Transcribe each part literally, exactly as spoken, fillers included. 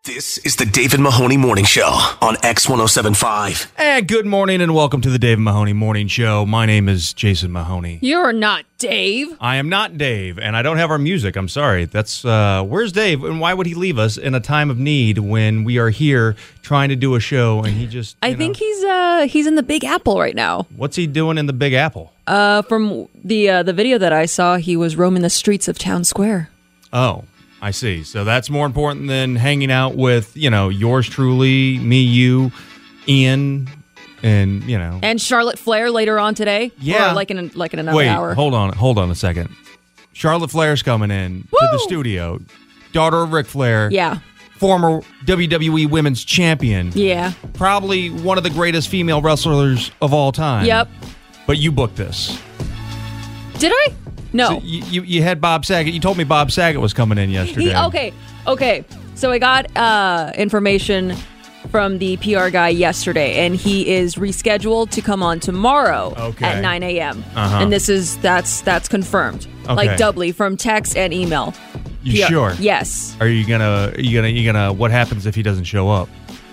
This is the David Mahoney Morning Show on X one oh seven point five. And good morning and welcome to the David Mahoney Morning Show. My name is Jason Mahoney. You're not Dave. I am not Dave, and I don't have our music. I'm sorry. That's uh, where's Dave, and why would he leave us in a time of need when we are here trying to do a show and he just I know, think he's uh he's in the Big Apple right now. What's he doing in the Big Apple? Uh, from the uh, the video that I saw, he was roaming the streets of Town Square. Oh. I see. So that's more important than hanging out with, you know, yours truly, me, you, Ian, and, you know. And Charlotte Flair later on today. Yeah. Or like in, like in another Wait, hour. hold on. Hold on a second. Charlotte Flair's coming in Woo! to the studio. Daughter of Ric Flair. Yeah. Former W W E Women's Champion. Yeah. Probably one of the greatest female wrestlers of all time. Yep. But you booked this. Did I? No. So you, you, you had Bob Saget. You told me Bob Saget was coming in yesterday. He, okay. Okay. So I got uh, information from the P R guy yesterday, and he is rescheduled to come on tomorrow Okay. at nine a.m. Uh-huh. And this is that's that's confirmed, Okay. like doubly from text and email. You P R sure? Yes. Are you gonna? Are you gonna? You gonna? What happens if he doesn't show up?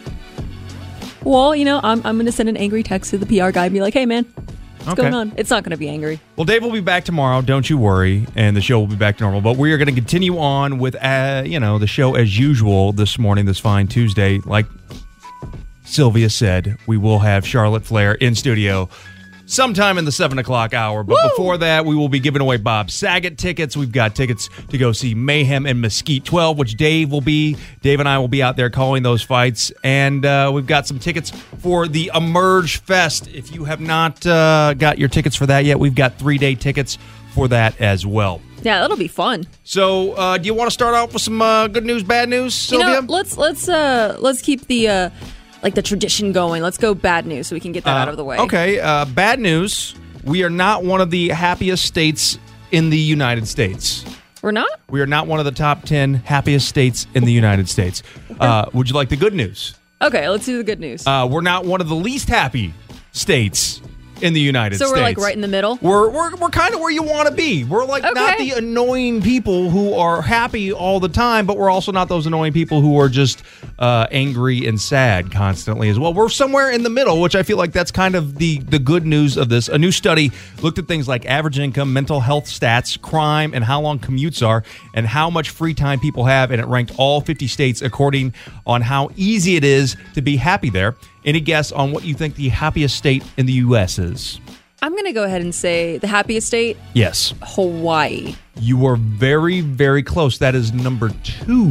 Well, you know, I'm I'm gonna send an angry text to the P R guy and be like, "Hey, man, what's Okay. going on?" It's not gonna be angry. Well, Dave will be back tomorrow. Don't you worry, and the show will be back to normal. But we are going to continue on with, uh, you know, the show as usual this morning, this fine Tuesday. Like Sylvia said, we will have Charlotte Flair in studio sometime in the seven o'clock hour. But Woo! before that, we will be giving away Bob Saget tickets. We've got tickets to go see Mayhem and Mesquite twelve, which Dave will be. Dave and I will be out there calling those fights. And uh, we've got some tickets for the Emerge Fest. If you have not uh, got your tickets for that yet, we've got three-day tickets for that as well. Yeah, that'll be fun. So, uh, do you want to start off with some uh, good news, bad news, Sylvia? You know, let's let's uh let's keep the uh like the tradition going. Let's go bad news so we can get that Uh, out of the way. Okay, uh, bad news. We are not one of the happiest states in the United States. We're not? We are not one of the top ten happiest states in the United States. Uh, would you like the good news? Okay, let's do the good news. Uh, we're not one of the least happy states in the United so States. we're like right in the middle? We're we're, we're kind of where you want to be. We're like not Okay. the annoying people who are happy all the time, but we're also not those annoying people who are just uh, angry and sad constantly as well. We're somewhere in the middle, which I feel like that's kind of the, the good news of this. A new study looked at things like average income, mental health stats, crime, and how long commutes are, and how much free time people have, and it ranked all fifty states according on how easy it is to be happy there. Any guess on what you think the happiest state in the U S is? I'm going to go ahead and say the happiest state, Yes. Hawaii. You were very, very close. That is number two.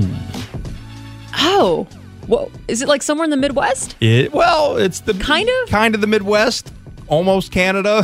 Oh. Whoa. Is it like somewhere in the Midwest? It well, it's the Kind of? kind of the Midwest, almost Canada.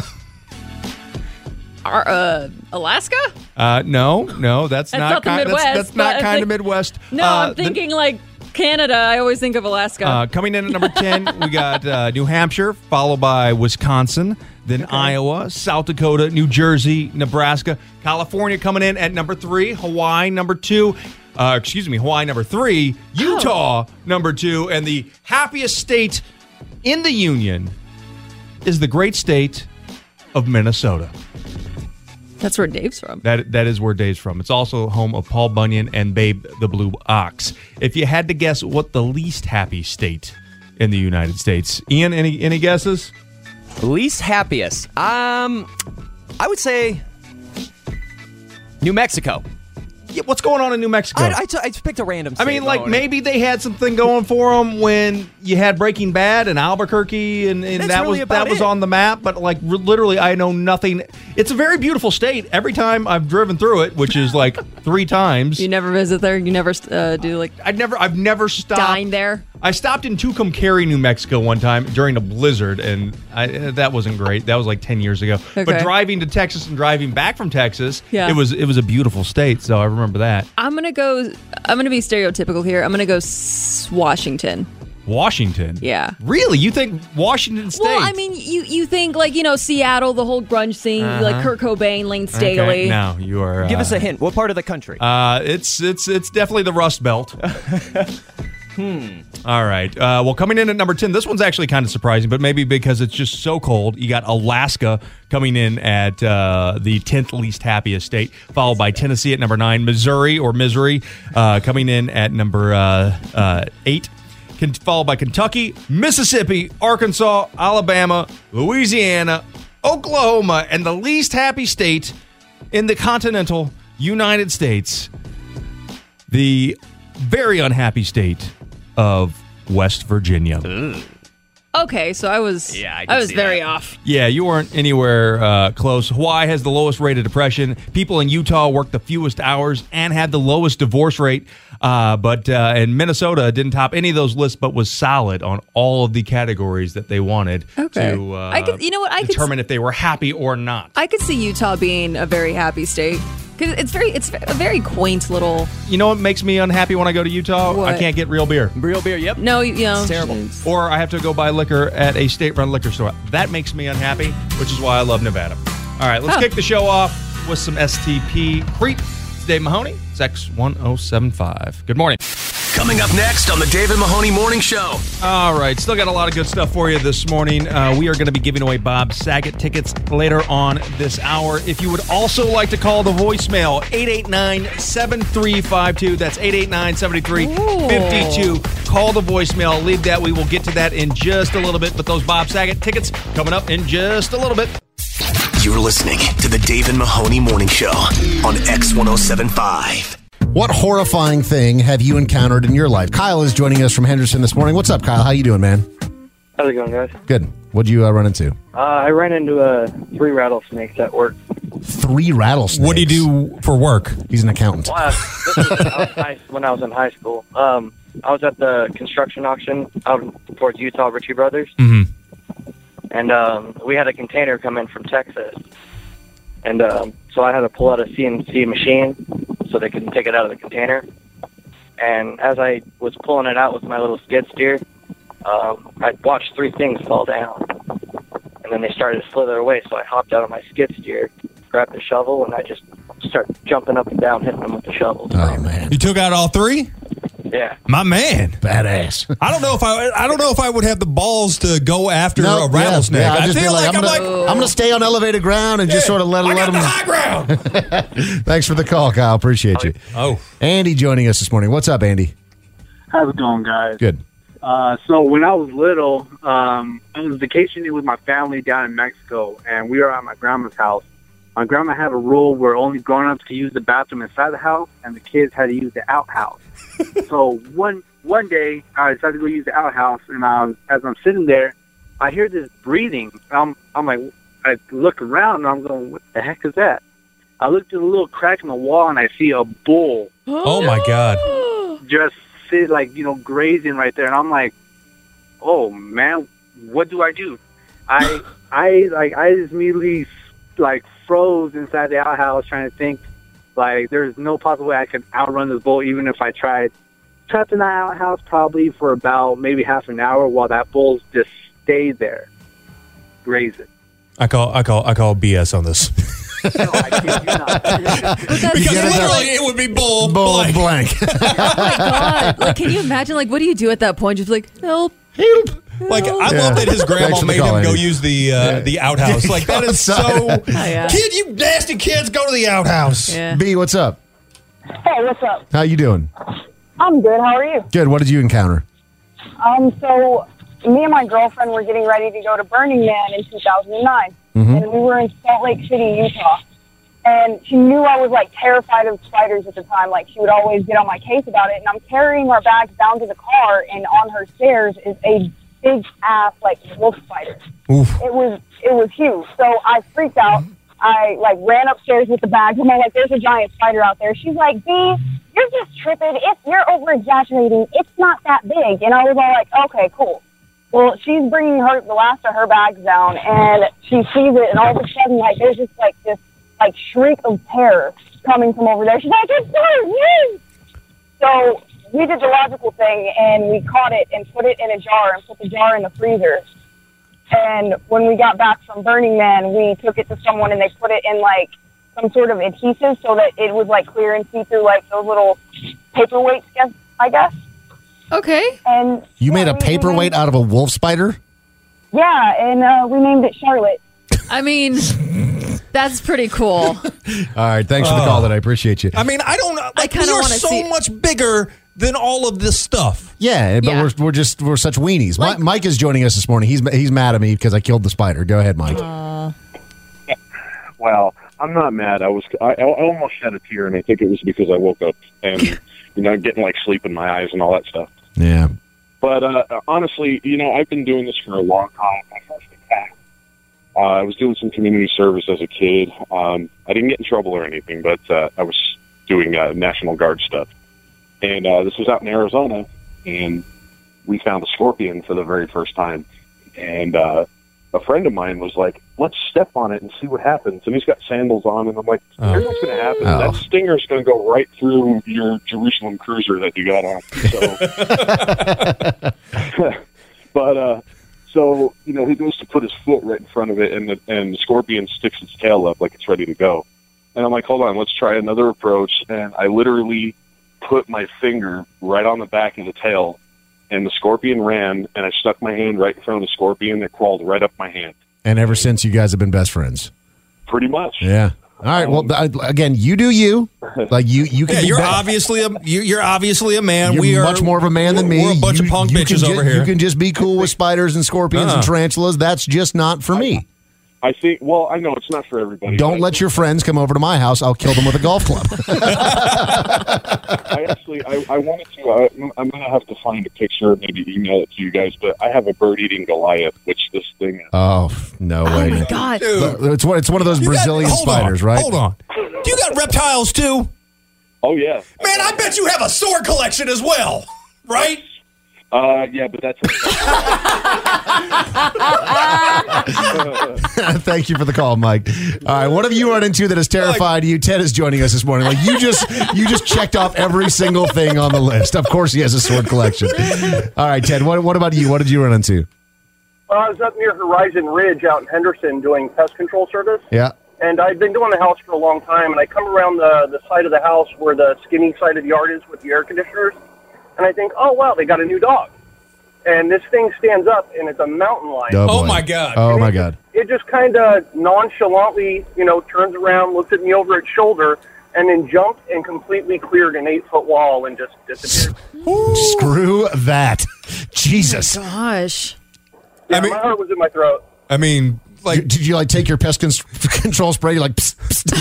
Our, uh, Alaska? Uh, no, no, that's, That's not, not the kind. Midwest, That's, that's not but I kind of think- Midwest. No, Uh, I'm thinking like Canada. I always think of Alaska. the- uh, coming in at number ten, we got uh, New Hampshire, followed by Wisconsin, then Iowa, South Dakota, New Jersey, Nebraska, California coming in at number three, Hawaii number two. Uh, excuse me, Hawaii number three, Utah number two, and the happiest state in the union is the great state of Minnesota. That's where Dave's from. That that is where Dave's from. It's also home of Paul Bunyan and Babe the Blue Ox. If you had to guess what the least happy state in the United States, Ian, any any guesses? Least happiest. Um, I would say New Mexico. Yeah, what's going on in New Mexico? I, I, t- I just picked a random I state. mean, like Loaded. maybe they had something going for them when you had Breaking Bad and Albuquerque, and, and That's that really was about that was it. on the map. But like r- literally, I know nothing. It's a very beautiful state. Every time I've driven through it, which is like three times, You never visit there? You never uh, do like I've never I've never stopped. dine there? I stopped in Tucumcari, New Mexico one time during a blizzard, and I, that wasn't great. That was like ten years ago. But Okay. driving to Texas and driving back from Texas, Yeah. it was it was a beautiful state, so I remember that. I'm gonna go. I'm gonna be stereotypical here. I'm gonna go s- Washington. Washington. Yeah. Really? You think Washington State? Well, I mean, you you think like you know Seattle, the whole grunge scene, like Kurt Cobain, Lane Staley. Okay, no, you are. Give uh, us a hint. What part of the country? Uh, it's it's it's definitely the Rust Belt. Hmm. All right. Uh, well, coming in at number ten, this one's actually kind of surprising, but maybe because it's just so cold. You got Alaska coming in at uh, the tenth least happiest state, followed by Tennessee at number nine, Missouri or Missouri uh, coming in at number uh, uh, eight, Con- followed by Kentucky, Mississippi, Arkansas, Alabama, Louisiana, Oklahoma, and the least happy state in the continental United States, the very unhappy state of West Virginia. Okay, so I was Yeah, I I, can was see very that. off. Yeah, you weren't anywhere uh, close. Hawaii has the lowest rate of depression. People in Utah work the fewest hours and had the lowest divorce rate. Uh, but uh, and Minnesota didn't top any of those lists, but was solid on all of the categories that they wanted Okay. to uh, I could- you know what, I could determine if they were happy or not. I could see Utah being a very happy state because it's very it's a very quaint little. You know what makes me unhappy when I go to Utah? What? I can't get real beer. Real beer, yep. No, you know, It's terrible. Or I have to go buy liquor at a state-run liquor store. That makes me unhappy, which is why I love Nevada. All right, let's Huh. kick the show off with some S T P Creep. It's Dave Mahoney. It's X one oh seven five. Good morning. Coming up next on the David Mahoney Morning Show. All right, still got a lot of good stuff for you this morning. Uh, we are going to be giving away Bob Saget tickets later on this hour. If you would also like to call the voicemail, eight eight nine, seven three five two. That's eight eight nine, seven three five two. Call the voicemail. Leave that. We will get to that in just a little bit. But those Bob Saget tickets coming up in just a little bit. You're listening to the David Mahoney Morning Show on X one oh seven five. What horrifying thing have you encountered in your life? Kyle is joining us from Henderson this morning. What's up, Kyle? How you doing, man? How's it going, guys? Good. What'd you uh, run into? Uh, I ran into uh, three rattlesnakes at work. Three rattlesnakes. What do you do for work? He's an accountant. Well, uh, this was I was high, when I was in high school. Um, I was at the construction auction out towards Utah, Ritchie Brothers. Mm-hmm. And um, we had a container come in from Texas. And um, so I had to pull out a C N C machine so they could take it out of the container. And as I was pulling it out with my little skid steer, um, I watched three things fall down. And then they started to slither away, so I hopped out of my skid steer, grabbed the shovel, and I just started jumping up and down, hitting them with the shovel. Oh, man. You took out all three? Yeah. My man. Badass. I don't know if I I don't know if I would have the balls to go after No, a rattlesnake. Yeah, yeah, I'd I just be feel like, like, I'm I'm gonna, like I'm gonna stay on elevated ground and just Yeah, sort of let, I let got him. the high ground. Thanks for the call, Kyle. Appreciate you. Oh. Andy joining us this morning. What's up, Andy? How's it going, guys? Good. Uh, so when I was little, um, I was vacationing with my family down in Mexico, and we were at my grandma's house. My grandma had a rule where only grown-ups could use the bathroom inside the house, and the kids had to use the outhouse. So one one day, I decided to go use the outhouse, and um, as I'm sitting there, I hear this breathing. I'm I'm like, I look around, and I'm going, what the heck is that? I look through the little crack in the wall, and I see a bull Oh my God. just sit like, you know, grazing right there. And I'm like, oh man, what do I do? I, I like, I just immediately like froze inside the outhouse trying to think like there's no possible way I could outrun this bull even if I tried. Trapped in that outhouse probably for about maybe half an hour while that bull just stayed there, grazing. I call I call I call B S on this. No, I kid you not. Because get it literally it would be bull, Bull blank. blank. Oh my God! Like, can you imagine? Like, what do you do at that point? Just like help. Like I Yeah. love that his Thanks grandma for the made call, him go Andy. use the uh, Yeah. the outhouse. Like that is so. outside. Oh, yeah. Kid, you nasty kids, go to the outhouse. Yeah. B, what's up? Hey, what's up? How you doing? I'm good. How are you? Good. What did you encounter? Um, so me and my girlfriend were getting ready to go to Burning Man in two thousand nine, Mhm. and we were in Salt Lake City, Utah. And she knew I was like terrified of spiders at the time. Like she would always get on my case about it. And I'm carrying our bags down to the car, and on her stairs is a big ass like wolf spider. Oof. It was it was huge. So I freaked out. I like ran upstairs with the bags. I'm like, "There's a giant spider out there." She's like, "B, you're just tripping. It's you're over exaggerating. It's not that big." And I was all like, "Okay, cool." Well, she's bringing her the last of her bags down, and she sees it, and all of a sudden, like, there's just like this like shriek of terror coming from over there. She's like, "It's so So we did the logical thing, and we caught it and put it in a jar and put the jar in the freezer. And when we got back from Burning Man, we took it to someone, and they put it in, like, some sort of adhesive so that it was, like, clear and see-through, like, those little paperweights, I guess. Okay. And You yeah, made a we- we paperweight named- out of a wolf spider? Yeah, and uh, we named it Charlotte. I mean, that's pretty cool. All right, thanks for the Oh. call. That I appreciate you. I mean, I don't. Like, kinda we are wanna so see- much bigger than all of this stuff. Yeah, but Yeah. we're we're just we're such weenies. Like- Mi- Mike is joining us this morning. He's he's mad at me because I killed the spider. Go ahead, Mike. Well, I'm not mad. I was I, I almost shed a tear, and I think it was because I woke up and you know getting like sleep in my eyes and all that stuff. Yeah. But uh, honestly, you know, I've been doing this for a long time. My first attack, uh, I was doing some community service as a kid. Um, I didn't get in trouble or anything, but uh, I was doing uh, National Guard stuff. And uh, this was out in Arizona, and we found a scorpion for the very first time. And uh, a friend of mine was like, let's step on it and see what happens. And he's got sandals on, and I'm like, here's what's going to happen. Oh. That stinger's going to go right through your Jerusalem cruiser that you got on. So, but, uh, so, you know, he goes to put his foot right in front of it, and the, and the scorpion sticks its tail up like it's ready to go. And I'm like, hold on, let's try another approach. And I literally put my finger right on the back of the tail, and the scorpion ran, and I stuck my hand right in front of the scorpion that crawled right up my hand. And ever since, you guys have been best friends. Pretty much. Yeah. All right. Well, I- again, you do you. Like you, you can. Yeah, be you're be- obviously a you- you're obviously a man. You're we are much more of a man than me. We're a bunch You- of punk you can bitches ju- over here. You can just be cool with spiders and scorpions Uh-uh. and tarantulas. That's just not for me. I think, well, I know it's not for everybody. Don't but let your friends come over to my house. I'll kill them with a golf club. I actually, I, I wanted to, uh, I'm going to have to find a picture, maybe email it to you guys, but I have a bird-eating Goliath, which this thing is. Oh, no Oh way. my God. Dude, It's one, it's one of those you got- Brazilian hold spiders, on, right? Hold on. You got reptiles too? Oh, yeah. Man, I bet you have a sword collection as well, right? Uh, yeah, but that's... Thank you for the call, Mike. All right, what have you run into that has terrified you? Ted is joining us this morning. Like you just you just checked off every single thing on the list. Of course, he has a sword collection. All right, Ted. What what about you? What did you run into? Well, I was up near Horizon Ridge out in Henderson doing pest control service. Yeah. And I've been doing the house for a long time, and I come around the, the side of the house where the skinny side of the yard is with the air conditioners, and I think, oh, wow, they got a new dog. And this thing stands up, and it's a mountain lion. Oh, Oh boy. my God. Oh And my it God. Just, it just kind of nonchalantly, you know, turns around, looks at me over its shoulder, and then jumped and completely cleared an eight-foot wall and just disappeared. Screw that. Jesus. Gosh. Yeah, I mean- my heart was in my throat. I mean, like, Did you like take your pest cons- control spray? You're like, psst, psst.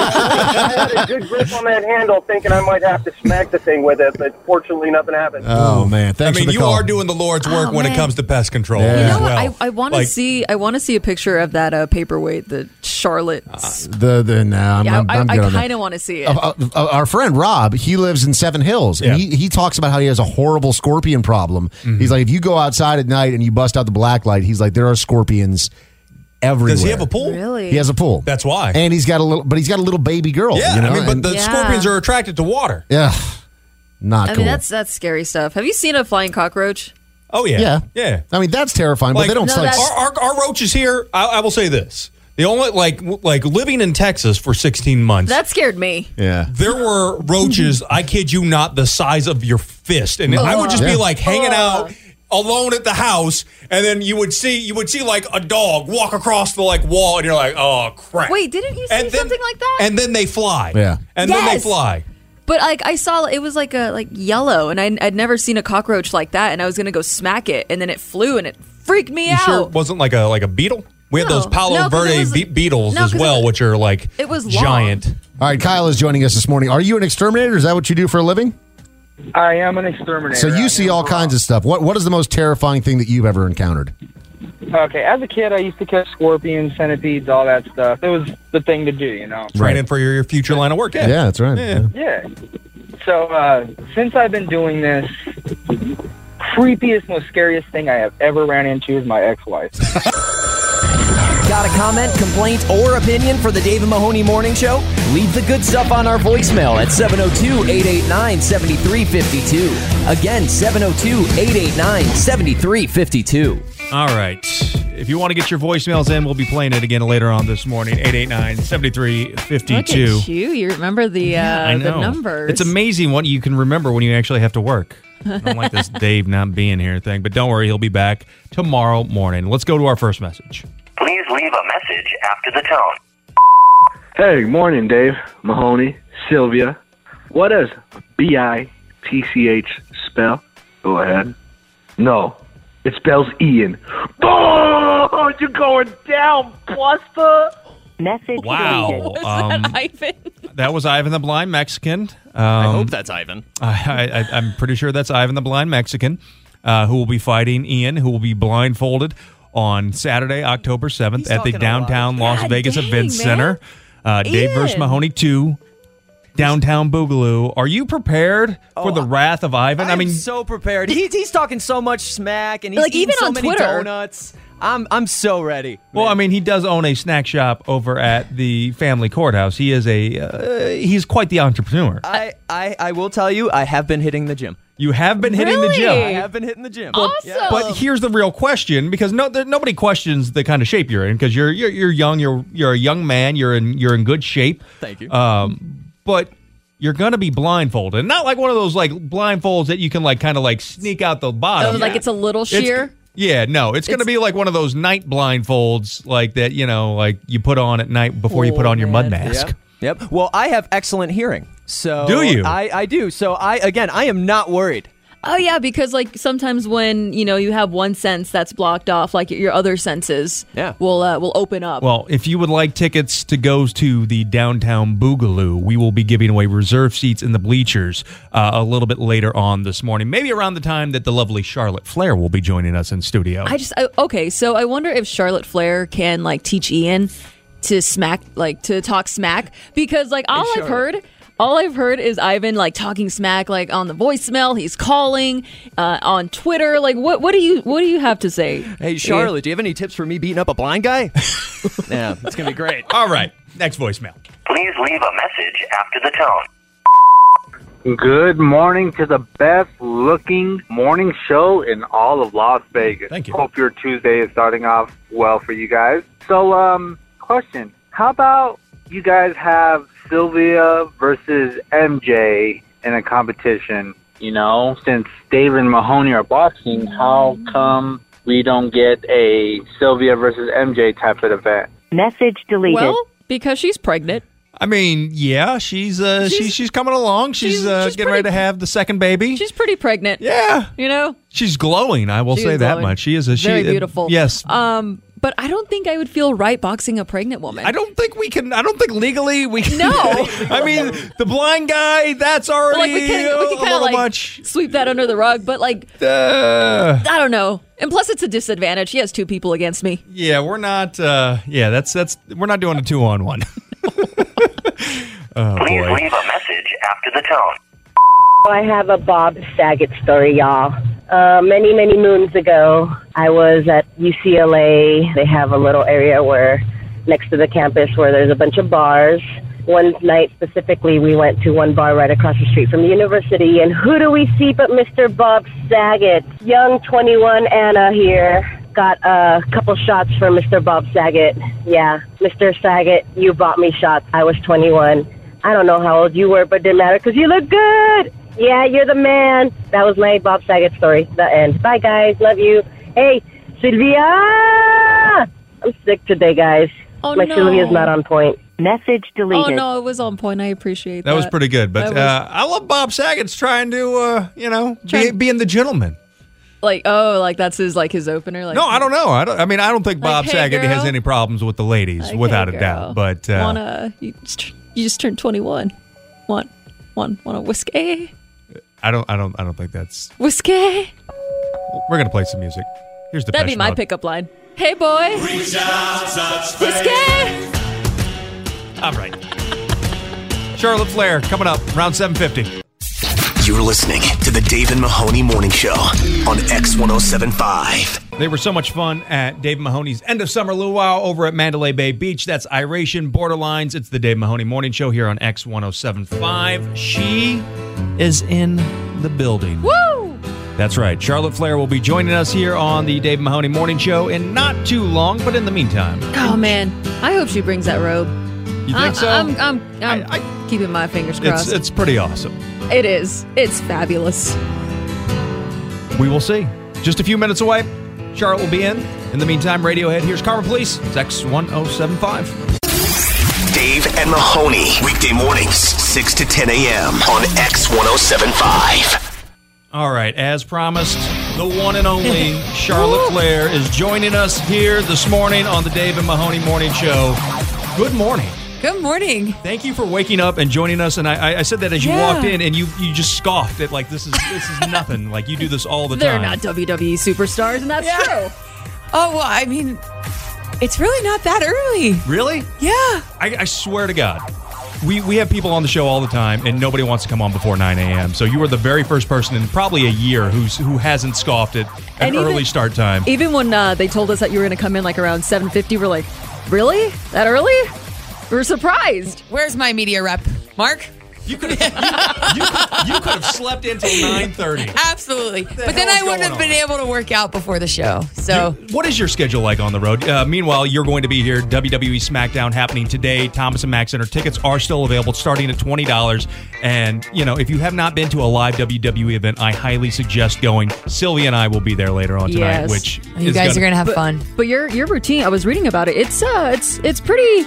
I had a good grip on that handle, thinking I might have to smack the thing with it, but fortunately nothing happened. Oh man, I thanks mean, for the you call. are doing the Lord's work Oh, when it man. comes to pest control. Yeah. You as know what? well. I, I want to Like, see. I want to see a picture of that uh, paperweight, the Charlotte. the the no, I'm, yeah, I'm, I, I'm I good on that. kind of want to see it. Uh, uh, our friend Rob, he lives in Seven Hills, and Yeah. he, he talks about how he has a horrible scorpion problem. Mm-hmm. He's like, if you go outside at night and you bust out the black light, he's like, there are scorpions everywhere. Does he have a pool? Really? He has a pool. That's why. And he's got a little, but he's got a little baby girl. yeah, you know? I mean, but And- the Yeah. scorpions are attracted to water. yeah, not I cool. mean, that's that's scary stuff. Have you seen a flying cockroach? Oh yeah, yeah, yeah. I mean, that's terrifying, Like, but they don't No, like. that's- Our, our, our roaches here. I, I will say this: the only like w- like living in Texas for sixteen months. That scared me. Yeah, There were roaches, I kid you not, the size of your fist. And I would just Yeah. be like hanging out alone at the house, and then you would see you would see like a dog walk across the like wall, and you're like, oh crap. Wait, didn't you see And then- something like that? And then they fly. Yeah. And then they Yes. fly. But like I saw, it was like a like yellow, and I, I'd never seen a cockroach like that. And I was gonna go smack it, and then it flew, and it freaked me You out. sure it wasn't like a like a beetle? We had No. those Palo No, 'cause it Verde was- be- beetles no, as 'cause well, it- which are like it was long. giant. all right. Kyle is joining us this morning. Are you an exterminator? Is that what you do for a living? I am an exterminator. So you I see am all raw. kinds of stuff. What What is the most terrifying thing that you've ever encountered? Okay, as a kid, I used to catch scorpions, centipedes, all that stuff. It was the thing to do, you know. Training for your, your future line of work. Yeah, Yeah, that's right. Yeah. Yeah. So uh, since I've been doing this, creepiest, most scariest thing I have ever ran into is my ex-wife. Got a comment, complaint, or opinion for the Dave and Mahoney Morning Show? Leave the good stuff on our voicemail at seven oh two, eight eight nine, seven three five two. Again, seven oh two, eight eight nine, seven three five two. All right. If you want to get your voicemails in, we'll be playing it again later on this morning. eight eight nine, seven three five two. Look at you. You remember the uh, I know. the numbers. It's amazing what you can remember when you actually have to work. I don't like this Dave not being here thing, but don't worry, he'll be back tomorrow morning. Let's go to our first message. Please leave a message after the tone. Hey, good morning, Dave, Mahoney, Sylvia. What does B I T C H spell? Go ahead. No, it spells Ian. Oh, you're going down, Buster. Message Wow. deleted. Um, that Ivan? That was Ivan the Blind Mexican. Um, I hope that's Ivan. I, I, I'm pretty sure that's Ivan the Blind Mexican, uh, who will be fighting Ian, who will be blindfolded on Saturday, October seventh He's at the talking a lot. downtown Las God Vegas dang, Events man. Center. Uh, Dave Ian. versus Mahoney two, downtown Boogaloo. Are you prepared for Oh, the wrath of Ivan? I'm I mean, so prepared. He, he's talking so much smack, and he's Like, eating even so on many Twitter. donuts. I'm I'm so ready. well, man. I mean, he does own a snack shop over at the family courthouse. He is a uh, he's quite the entrepreneur. I, I I will tell you, I have been hitting the gym. You have been hitting the Really? gym. I have been hitting the gym. Awesome. But here's the real question, because no, there, nobody questions the kind of shape you're in, because you're, you're you're young, you're you're a young man, you're in you're in good shape. Thank you. Um, but you're gonna be blindfolded, not like one of those like blindfolds that you can like kind of like sneak out the Oh, bottom. like it's a little It's- sheer? yeah, no, it's, gonna It's- be like one of those night blindfolds, like that, you know, like you put on at night before you put Oh, on your mud man. mask. Yep. Yep. Well, I have excellent hearing. So Do you? I, I do. So I again, I am not worried. Oh, yeah, because, like, sometimes when, you know, you have one sense that's blocked off, like, your other senses Yeah. will uh, will open up. Well, if you would like tickets to go to the downtown Boogaloo, we will be giving away reserve seats in the bleachers uh, a little bit later on this morning, maybe around the time that the lovely Charlotte Flair will be joining us in studio. I just, I, okay, so I wonder if Charlotte Flair can, like, teach Ian to smack, like, to talk smack, because, like, all I've Charlotte. heard... All I've heard is Ivan like talking smack, like on the voicemail. He's calling uh, on Twitter. Like, what? What do you? What do you have to say? Hey, Charlotte, do you have any tips for me beating up a blind guy? Yeah, it's gonna be great. All right, next voicemail. Please leave a message after the tone. Good morning to the best looking morning show in all of Las Vegas. Thank you. Hope your Tuesday is starting off well for you guys. So, um, question. How about you guys have Sylvia versus M J in a competition? You know, since Dave and Mahoney are boxing, how come we don't get a Sylvia versus M J type of event? Message deleted. Well, because she's pregnant. I mean, yeah, she's uh, she's, She's- she's coming along. She's, she's- uh, she's getting ready pretty- to have the second baby. She's pretty pregnant. yeah, You know, she's glowing. I will She say is that glowing. much. She is a she, very uh, beautiful. yes, Um, but I don't think I would feel right boxing a pregnant woman. I don't think we can. I don't think legally we can. No. I mean, the blind guy. That's already like we can, we a can kind little of like much. sweep that under the rug, but like Uh, I don't know. And plus, it's a disadvantage. She has two people against me. yeah, we're not. Uh, yeah, that's that's. We're not doing a two on one. Oh Please boy. leave a message after the tone. I have a Bob Saget story, y'all. Uh, many, many moons ago, I was at U C L A. They have a little area where, next to the campus, where there's a bunch of bars. One night specifically, we went to one bar right across the street from the university, and who do we see but Mister Bob Saget? Young twenty-one Anna here. Got a couple shots for Mister Bob Saget. Yeah, Mister Saget, you bought me shots. I was twenty-one. I don't know how old you were, but it didn't matter because you look good. Yeah, you're the man. That was my Bob Saget story. The end. Bye, guys. Love you. Hey, Sylvia! I'm sick today, guys. Oh, my no. Sylvia's not on point. Message Oh deleted. no, it was on point. I appreciate that. That was pretty good, but That was- uh, I love Bob Saget's trying to, uh, you know, be, Trying- being the gentleman. Like, oh, like that's his like his opener. Like, No, I don't know. I don't. I mean, I don't think Like, Bob hey, Saget has girl. any problems with the ladies, like, without hey, a girl, doubt. But uh, wanna you just, you just turned twenty-one. Want want want a whiskey? I don't. I don't. I don't think that's. Whiskey? We're gonna play some music. Here's the. That'd be my pickup line. Hey, boy. Whiskey. All right. Charlotte Flair coming up around seven fifty. You're listening to the Dave and Mahoney Morning Show on X one oh seven point five. They were so much fun at Dave Mahoney's end of summer luau over at Mandalay Bay Beach. That's Iration Borderlines. It's the Dave Mahoney Morning Show here on X one oh seven point five. She is in the building. Woo! That's right. Charlotte Flair will be joining us here on the Dave Mahoney Morning Show in not too long, but in the meantime. Oh man, I hope she brings that robe. You think I, so? I'm I'm, I'm I- keeping my fingers It's crossed. it's pretty awesome. It is. It's fabulous. We will see. Just a few minutes away. Charlotte will be in. In the meantime, Radiohead, here's Karma Police. It's X one oh seven five. Dave and Mahoney. Weekday mornings, six to ten a.m. on X one oh seven five. All right, as promised, the one and only Charlotte Flair is joining us here this morning on the Dave and Mahoney Morning Show. Good morning. Good morning. Thank you for waking up and joining us. And I, I said that as you Yeah. walked in, and you you just scoffed at like this is this is nothing. Like you do this all the They're time. not W W E superstars, and that's Yeah. true. Oh, well, I mean, it's really not that early. Really? Yeah. I, I swear to God. We we have people on the show all the time, and nobody wants to come on before nine a.m. So you were the very first person in probably a year who's who hasn't scoffed at an And even- early start time. Even when uh, they told us that you were going to come in like around seven fifty, we're like, really? That early? We were surprised. Where's my media rep? Mark? You could have you, you, you could have slept until nine thirty. Absolutely. But then hell I is wouldn't going have been on? able to work out before the show. So What is your schedule like on the road? Uh, meanwhile, you're going to be here. W W E SmackDown happening today. Thomas and Mack Center tickets are still available, starting at twenty dollars. And you know, if you have not been to a live W W E event, I highly suggest going. Sylvia and I will be there later on tonight. Yes. Which you is guys are going to have But, fun. but your your routine, I was reading about it. It's uh, it's it's pretty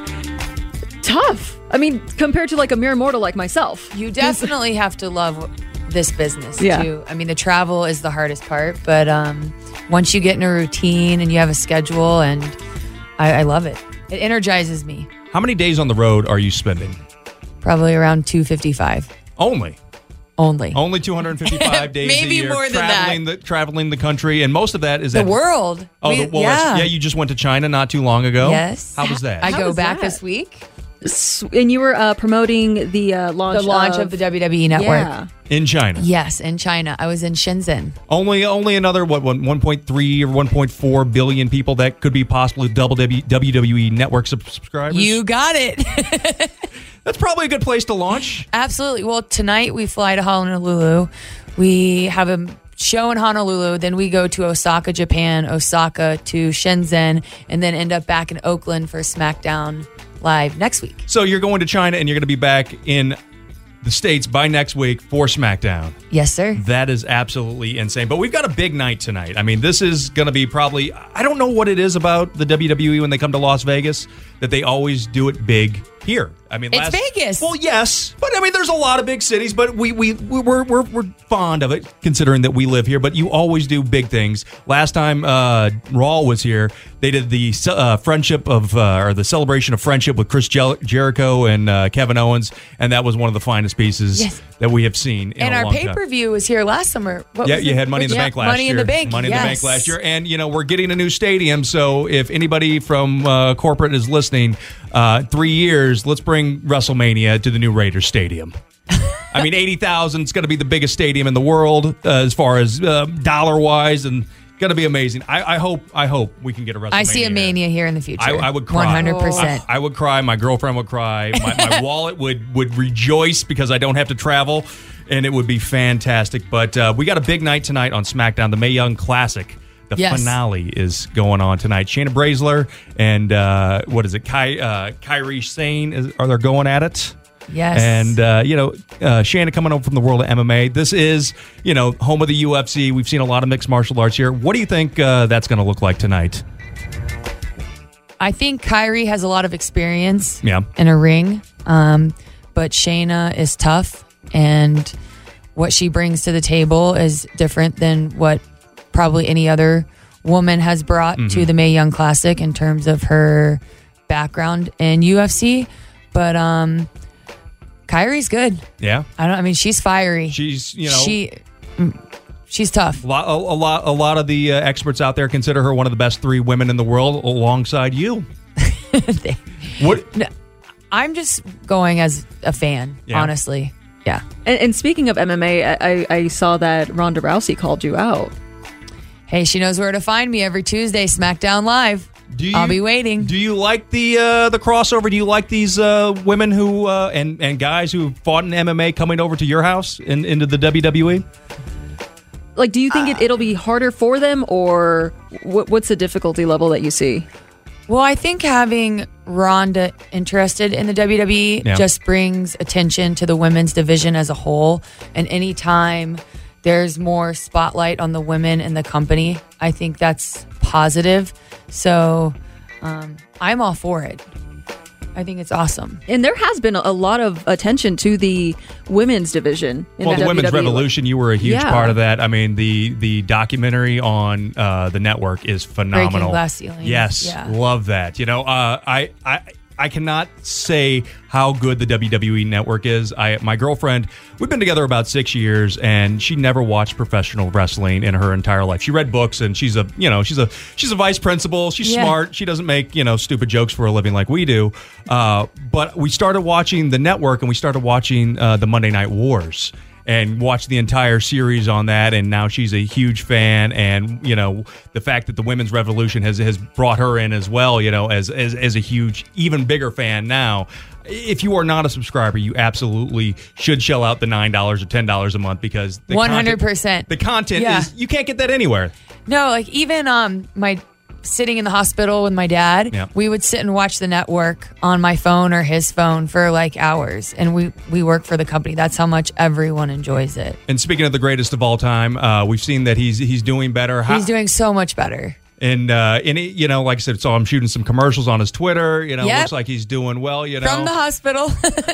tough. I mean, compared to like a mere mortal like myself. You definitely have to love this business Yeah. too. I mean, the travel is the hardest part, but um, once you get in a routine and you have a schedule, and I, I love it. It energizes me. How many days on the road are you spending? Probably around two fifty-five Only. only. Only two hundred fifty-five days Maybe a year more than traveling the traveling the country, and most of that is The at world. Oh, We- the, well, that's- yeah. yeah. You just went to China not too long ago. Yes. How was that? I How go was back that? this week. S- And you were uh, promoting the uh, launch The launch of, the W W E Network. Yeah. In China. Yes, in China. I was in Shenzhen. Only only another what one one point three or one point four billion people that could be possibly double W W E network sub- subscribers. You got it. That's probably a good place to launch. Absolutely. Well, tonight we fly to Honolulu. We have a show in Honolulu. Then we go to Osaka, Japan, Osaka to Shenzhen, and then end up back in Oakland for SmackDown Live next week. So you're going to China and you're going to be back in the States by next week for SmackDown. Yes, sir. That is absolutely insane. But we've got a big night tonight. I mean, this is going to be probably, I don't know what it is about the W W E when they come to Las Vegas, that they always do it big here. I mean, It's last, Vegas. Well, yes, but I mean, there's a lot of big cities, but we we we- we're we're we're fond of it considering that we live here. But you always do big things. Last time uh, Raw was here, they did the uh, friendship of uh, or the celebration of friendship with Chris Jer- Jericho and uh, Kevin Owens, and that was one of the finest pieces Yes. that we have seen. In And a our long pay time. per view was here last summer. What Yeah, was you it? had Money in the Yeah, Bank last Money year. in the Bank. Money in the yes. Bank last year. And, you know, we're getting a new stadium. So if anybody from uh, corporate is listening, uh, three years, let's bring WrestleMania to the new Raiders Stadium. I mean, eighty thousand is going to be the biggest stadium in the world uh, as far as uh, dollar wise, and going to be amazing. I, I hope I hope we can get a WrestleMania. I see a here. mania here in the future. I, I would cry. one hundred percent. I, I would cry. My girlfriend would cry. My, my wallet would, would rejoice because I don't have to travel, and it would be fantastic. But uh, we got a big night tonight on SmackDown, the Mae Young Classic. The Yes. finale is going on tonight. Shayna Baszler and uh, what is it? Ky, uh, Kyrie Sane is, are they going at it? Yes. And, uh, you know, uh, Shayna coming over from the world of M M A. This is, you know, home of the U F C. We've seen a lot of mixed martial arts here. What do you think uh, that's going to look like tonight? I think Kyrie has a lot of experience Yeah. in a ring, um, but Shayna is tough, and what she brings to the table is different than what probably any other woman has brought Mm-hmm. to the Mae Young Classic in terms of her background in U F C. But um, Kyrie's good. Yeah. I don't. I mean, she's fiery. She's, you know, she mm, she's tough. A lot, a, a lot, a lot of the uh, experts out there consider her one of the best three women in the world, alongside you. What? No, I'm just going as a fan, Yeah. honestly. Yeah. And, and speaking of M M A, I, I, I saw that Ronda Rousey called you out. Hey, she knows where to find me every Tuesday, SmackDown Live. Do you, I'll be waiting. Do you like the uh, the crossover? Do you like these uh, women who uh, and and guys who fought in M M A coming over to your house and into the W W E? Like, do you think it, it'll be harder for them, or what, what's the difficulty level that you see? Well, I think having Ronda interested in the W W E Yeah. just brings attention to the women's division as a whole. And anytime there's more spotlight on the women in the company. I think that's positive. So um, I'm all for it. I think it's awesome. And there has been a lot of attention to the women's division in well, the, the Women's W W E. Revolution, you were a huge Yeah. part of that. I mean, the the documentary on uh, the network is phenomenal. Breaking Glass Ceilings. Yes, Yeah. love that. You know, uh, I I. I cannot say how good the W W E network is. I, my girlfriend, we've been together about six years, and she never watched professional wrestling in her entire life. She read books, and she's a, you know, she's a, she's a vice principal. She's Yeah. smart. She doesn't make, you know, stupid jokes for a living like we do. Uh, but we started watching the network, and we started watching uh, the Monday Night Wars. And watched the entire series on that, and now she's a huge fan. And you know, the fact that the Women's Revolution has has brought her in as well, you know, as as, as a huge, even bigger fan now. If you are not a subscriber, you absolutely should shell out the nine dollars or ten dollars a month because the one hundred percent. Content, the content Yeah. is you can't get that anywhere. No, like even um my sitting in the hospital with my dad, Yeah. we would sit and watch the network on my phone or his phone for like hours. And we, we work for the company. That's how much everyone enjoys it. And speaking of the greatest of all time, uh, we've seen that he's he's doing better. How- He's doing so much better. And, uh, and it, you know, like I said, saw him shooting some commercials on his Twitter. You know, Yep. looks like he's doing well, you know. From the hospital.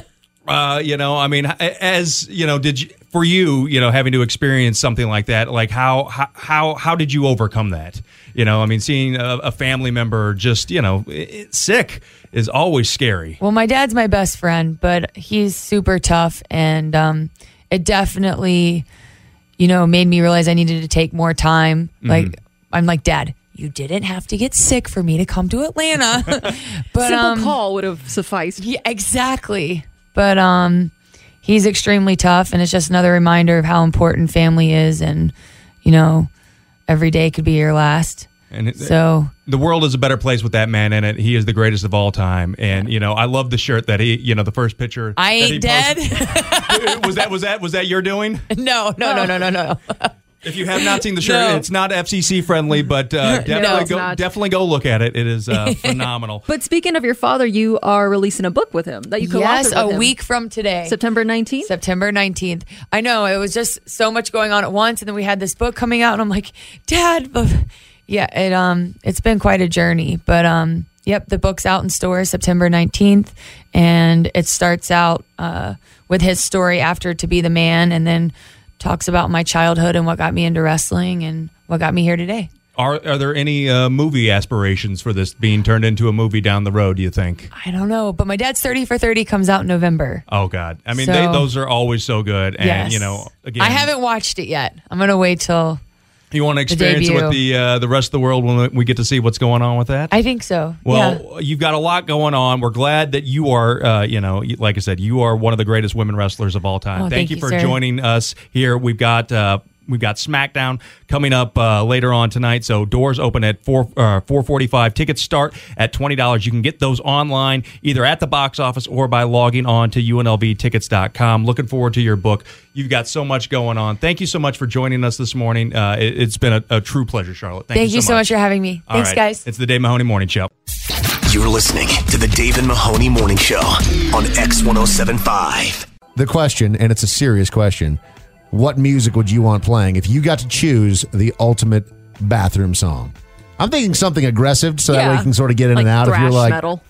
Uh, you know, I mean, as you know, did you, for you, you know, having to experience something like that, like how how how, how did you overcome that? You know, I mean, seeing a, a family member just, you know, it, sick is always scary. Well, my dad's my best friend, but he's super tough. And um, it definitely, you know, made me realize I needed to take more time. Mm-hmm. Like, I'm like, Dad, you didn't have to get sick for me to come to Atlanta. But Simple um, call would have sufficed. Yeah, exactly. But um, he's extremely tough, and it's just another reminder of how important family is. And, you know, every day could be your last. And it, So the world is a better place with that man in it. He is the greatest of all time. And, you know, I love the shirt that he, you know, the first picture. I that he ain't dead. posted. was that was that was that your doing? No, no, no, no, no, no. If you have not seen the shirt, No. it's not F C C friendly, but uh, definitely it's go not. definitely go look at it. It is uh, phenomenal. But speaking of your father, you are releasing a book with him that you co-authored Yes, with a him. week from today. September nineteenth? September nineteenth. I know, it was just so much going on at once, and then we had this book coming out, and I'm like, Dad, but yeah, it um it's been quite a journey. But um yep, the book's out in stores September nineteenth, and it starts out uh with his story after To Be the Man, and then talks about my childhood and what got me into wrestling and what got me here today. Are are there any uh, movie aspirations for this being turned into a movie down the road, do you think? I don't know, but my dad's thirty for thirty comes out in November. Oh, God. I mean, So- they, those are always so good. And, Yes. you know, again, I haven't watched it yet. I'm going to wait till you want to experience it with the uh, the rest of the world when we get to see what's going on with that? I think so. Well, yeah. you've got a lot going on. We're glad that you are, uh, you know, like I said, you are one of the greatest women wrestlers of all time. Oh, thank, thank you you, for sir. joining us here. We've got uh, we've got SmackDown coming up uh, later on tonight. So doors open at four uh, four forty five. Tickets start at twenty dollars. You can get those online either at the box office or by logging on to U N L V tickets dot com. Looking forward to your book. You've got so much going on. Thank you so much for joining us this morning. Uh, it, it's been a, a true pleasure, Charlotte. Thank, Thank you so much for having me. All Thanks, right. guys. It's the Dave Mahoney Morning Show. You're listening to the Dave and Mahoney Morning Show on X one oh seven point five. The question, and it's a serious question, what music would you want playing if you got to choose the ultimate bathroom song? I'm thinking something aggressive so that way you can sort of get in like and out if you're thrash like, metal.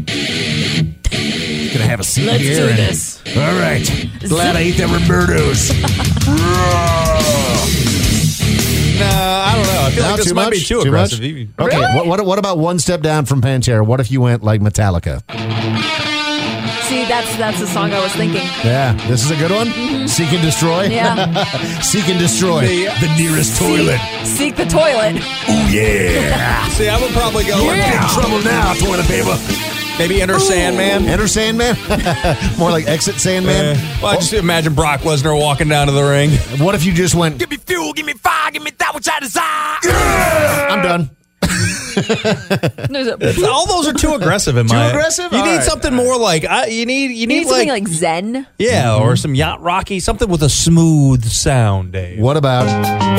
gonna have a seat Let's here. do and- this. All right. Glad I ate them Robertos. No, I don't know. I feel No, like this too might much? be too, Too aggressive. much? You- Okay, what, what what about one step down from Pantera? What if you went like Metallica? See, that's that's the song I was thinking. Yeah, this is a good one. Seek and destroy. Yeah. Seek and destroy The- the nearest toilet. Seek the toilet. Oh yeah. See, I would probably go You're in trouble now, toilet paper. maybe Enter Sandman. Enter Sandman. More like Exit Sandman. Uh, well, I just imagine Brock Lesnar walking down to the ring. What if you just went? Give me fuel, give me fire, give me that which I desire. I'm done. All those are too aggressive in Too my. aggressive? You All need right. something more like I, you need. You You need, need something like, like Zen. yeah, Mm-hmm. or some yacht rocky, something with a smooth sound, Dave. What about?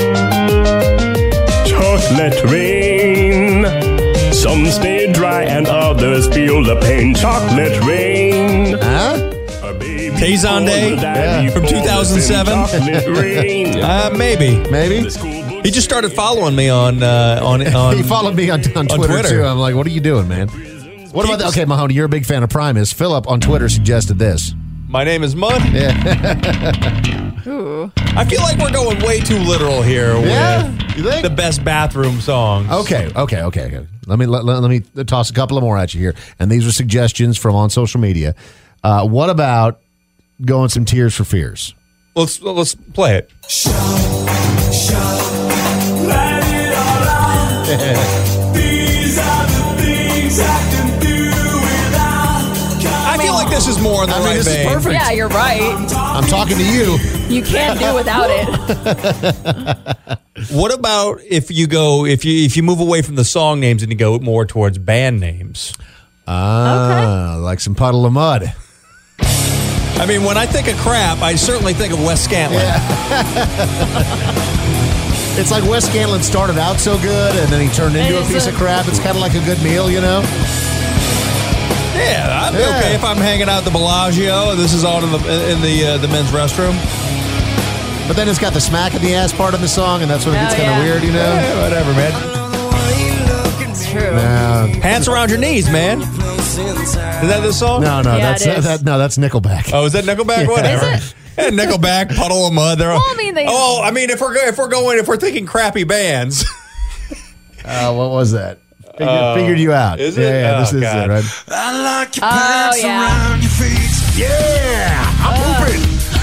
Chocolate rain. Some stay dry and others feel the pain. Chocolate rain. Huh? A baby Sunday Yeah. from two thousand seven? Uh, maybe. Maybe. He just started following me on uh, on on. He followed me on, on, Twitter, Twitter. too. I'm like, what are you doing, man? What about that? Okay, Mahoney, you're a big fan of Primus. Philip on Twitter suggested this. My name is Mud. Yeah. Ooh. I feel like we're going way too literal here. Yeah? With You think? the best bathroom songs. Okay, okay, okay, okay. Let me let, let, let me toss a couple of more at you here. And these are suggestions from on social media. Uh, what about going some Tears for Fears? Let's let's play it. I feel like this is more in the I mean, right this is vein. perfect. Yeah, you're right. I'm talking to you. You can't do without it. What about if you go if you if you move away from the song names and you go more towards band names? Ah, like some Puddle of Mud. I mean, when I think of crap, I certainly think of Wes Scantlin. It's like Wes Scantlin started out so good, and then he turned into a It's piece a- of crap. It's kind of like a good meal, you know? Yeah, I'd be Yeah. okay if I'm hanging out at the Bellagio and this is on in the in the uh, the men's restroom. But then it's got the smack in the ass part of the song, and that's when it Oh, gets kind of yeah. weird, you know? Yeah, whatever, man. It's true. No, Hands around your knees, man. Is that this song? no, no, Yeah, that's it is. that, no, that's Nickelback. Oh, is that Nickelback? Yeah. Whatever. Is it? Yeah, Nickelback, Puddle of Mud. They're all, Well, I mean, they- oh, I mean, if we're go- if we're going if we're thinking crappy bands, Uh, what was that? Figured, Uh, figured you out. is Yeah, it? yeah, this Oh, is God. it, right? Oh, yeah. Yeah, I'm pooping.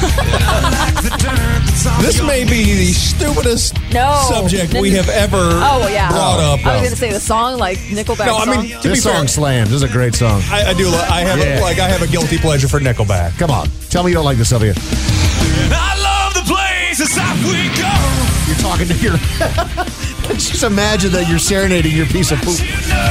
this may be the stupidest No. subject we have ever Oh, yeah. brought up. I was going to say the song, like Nickelback No, I song. mean, to This be fair, song slams. This is a great song. I, I do. li- I have Yeah. a, like I have a guilty pleasure for Nickelback. Come on. Tell me you don't like this, Sylvia. I love the places that we go. You're talking to your... Just imagine that you're serenading your piece of poop.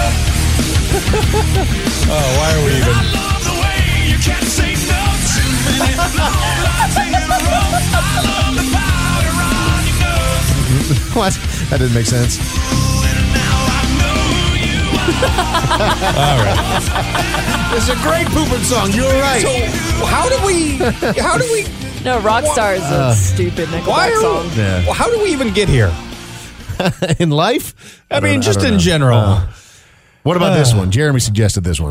Oh, why are we even? I love the way you can't say no too many long nights in a row. I love the powder on your nose. What? That didn't make sense. Now I know you All right. It's a great pooping song. You're right. So how do we? How do we? no, Rockstar is a stupid Why Nickelback are? song. Yeah. Well, how do we even get here? In life? I, don't- mean, just don't in know. general. Uh, what about this Uh. one? Jeremy suggested this one.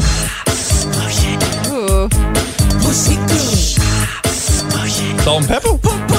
Ooh. Salt and pepper.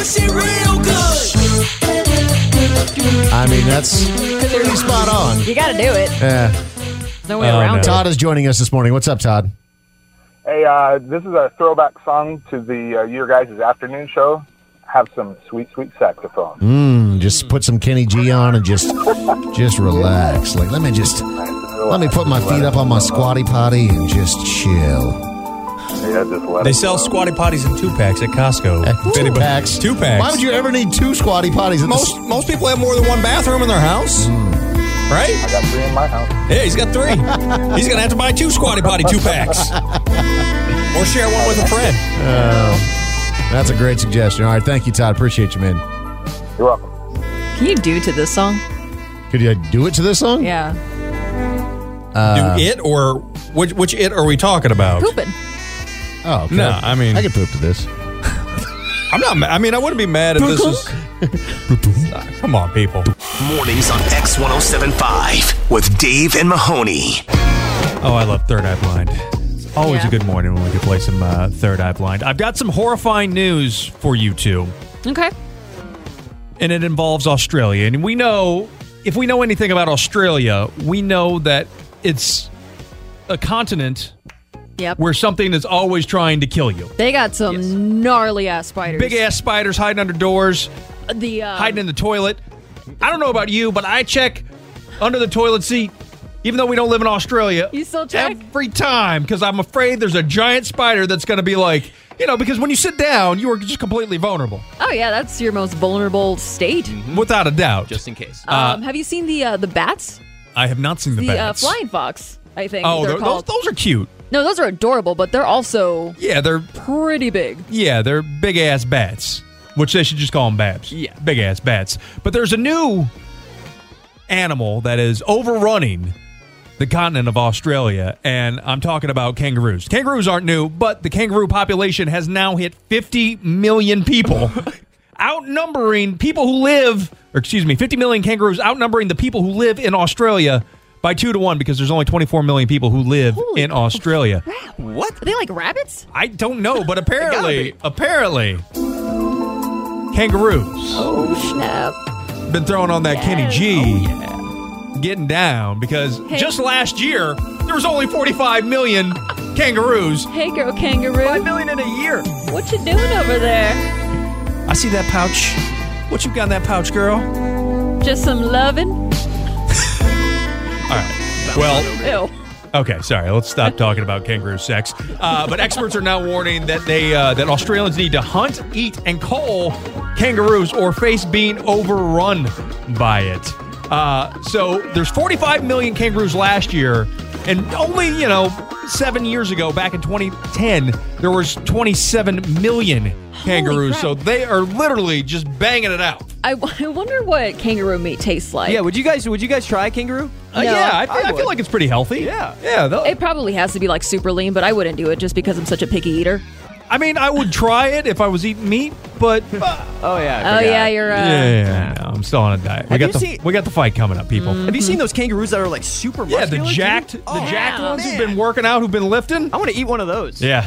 I mean, that's pretty spot on. You got to do it. Yeah. No way Oh, around no. it. Todd is joining us this morning. What's up, Todd? Hey, uh, this is a throwback song to the uh, your guys' afternoon show. Have some sweet, sweet saxophone. Mm, just put some Kenny G on and just just relax. Like, let me just let me put my feet up on my squatty potty and just chill. Yeah, just let They it sell go. squatty potties in two packs at Costco. If Two anybody- packs. Two packs. Why would you ever need two squatty potties? At Most the, most people have more than one bathroom in their house, right? I got three in my house. Yeah, he's got three. He's gonna have to buy two squatty potty two packs, or share one with a friend. Oh, that's a great suggestion. All right, thank you, Todd. Appreciate you, man. You're welcome. Can you do to this song? Could you do it to this song? Yeah. Uh, Do it or which which it are we talking about? Pooping. Oh, okay. No, I mean I could poop to this. I'm not. ma- I mean, I wouldn't be mad if this is. Ah, come on, people. Mornings on X ten seventy-five with Dave and Mahoney. Oh, I love Third Eye Blind. It's always Yeah. a good morning when we can play some uh, Third Eye Blind. I've got some horrifying news for you two, Okay. and it involves Australia. And we know, if we know anything about Australia, we know that it's a continent Yep. where something is always trying to kill you. They got some gnarly ass spiders. Big ass spiders hiding under doors, The uh, hiding in the toilet. I don't know about you, but I check under the toilet seat, even though we don't live in Australia. You still check? Every time, because I'm afraid there's a giant spider that's going to be like, you know, because when you sit down, you are just completely vulnerable. Oh yeah, that's your most vulnerable state. Without a doubt. Just in case. Um, have you seen the uh, the bats? I have not seen the, The uh, bats. flying fox, I think. Oh, they're they're- those, called. those are cute. No, those are adorable, but they're also Yeah, they're pretty big. yeah, they're big ass bats, which they should just call them babs. Yeah. Big ass bats. But there's a new animal that is overrunning the continent of Australia, and I'm talking about kangaroos. Kangaroos aren't new, but the kangaroo population has now hit fifty million people, outnumbering people who live, or excuse me, fifty million kangaroos outnumbering the people who live in Australia by two to one, because there's only twenty-four million people who live Holy in Australia. Crap. What? Are they like rabbits? I don't know, but apparently, apparently, kangaroos. Oh, snap. Been throwing on that Yes. Kenny G. Oh, yeah. Getting down, because Hey. just last year, there was only forty-five million kangaroos. Hey, girl kangaroo. Five million in a year. What you doing over there? I see that pouch. What you got in that pouch, girl? Just some loving? All right. Well, Ew. okay, sorry. Let's stop talking about kangaroo sex. Uh, but experts are now warning that they uh, that Australians need to hunt, eat, and cull kangaroos or face being overrun by it. Uh, so there's forty-five million kangaroos last year, and only, you know, seven years ago, back in twenty ten, there was twenty-seven million kangaroos. crap. So they are literally just banging it out. I, I wonder what kangaroo meat tastes like. Yeah, would you guys would you guys try kangaroo? Uh, No. yeah, I, I, I feel would. like it's pretty healthy. Yeah. Yeah. they'll- It probably has to be like super lean, but I wouldn't do it just because I'm such a picky eater. I mean, I would try it if I was eating meat, but uh, Oh yeah. I Oh, forgot. yeah, you're. Uh, yeah, yeah, yeah, no, I'm still on a diet. We Have got you the seen- we got the fight coming up, people. Have you seen those kangaroos that are like super Yeah, muscular? the dude? jacked, the Oh, jacked yeah. ones who've been working out, who've been lifting. I want to eat one of those. Yeah,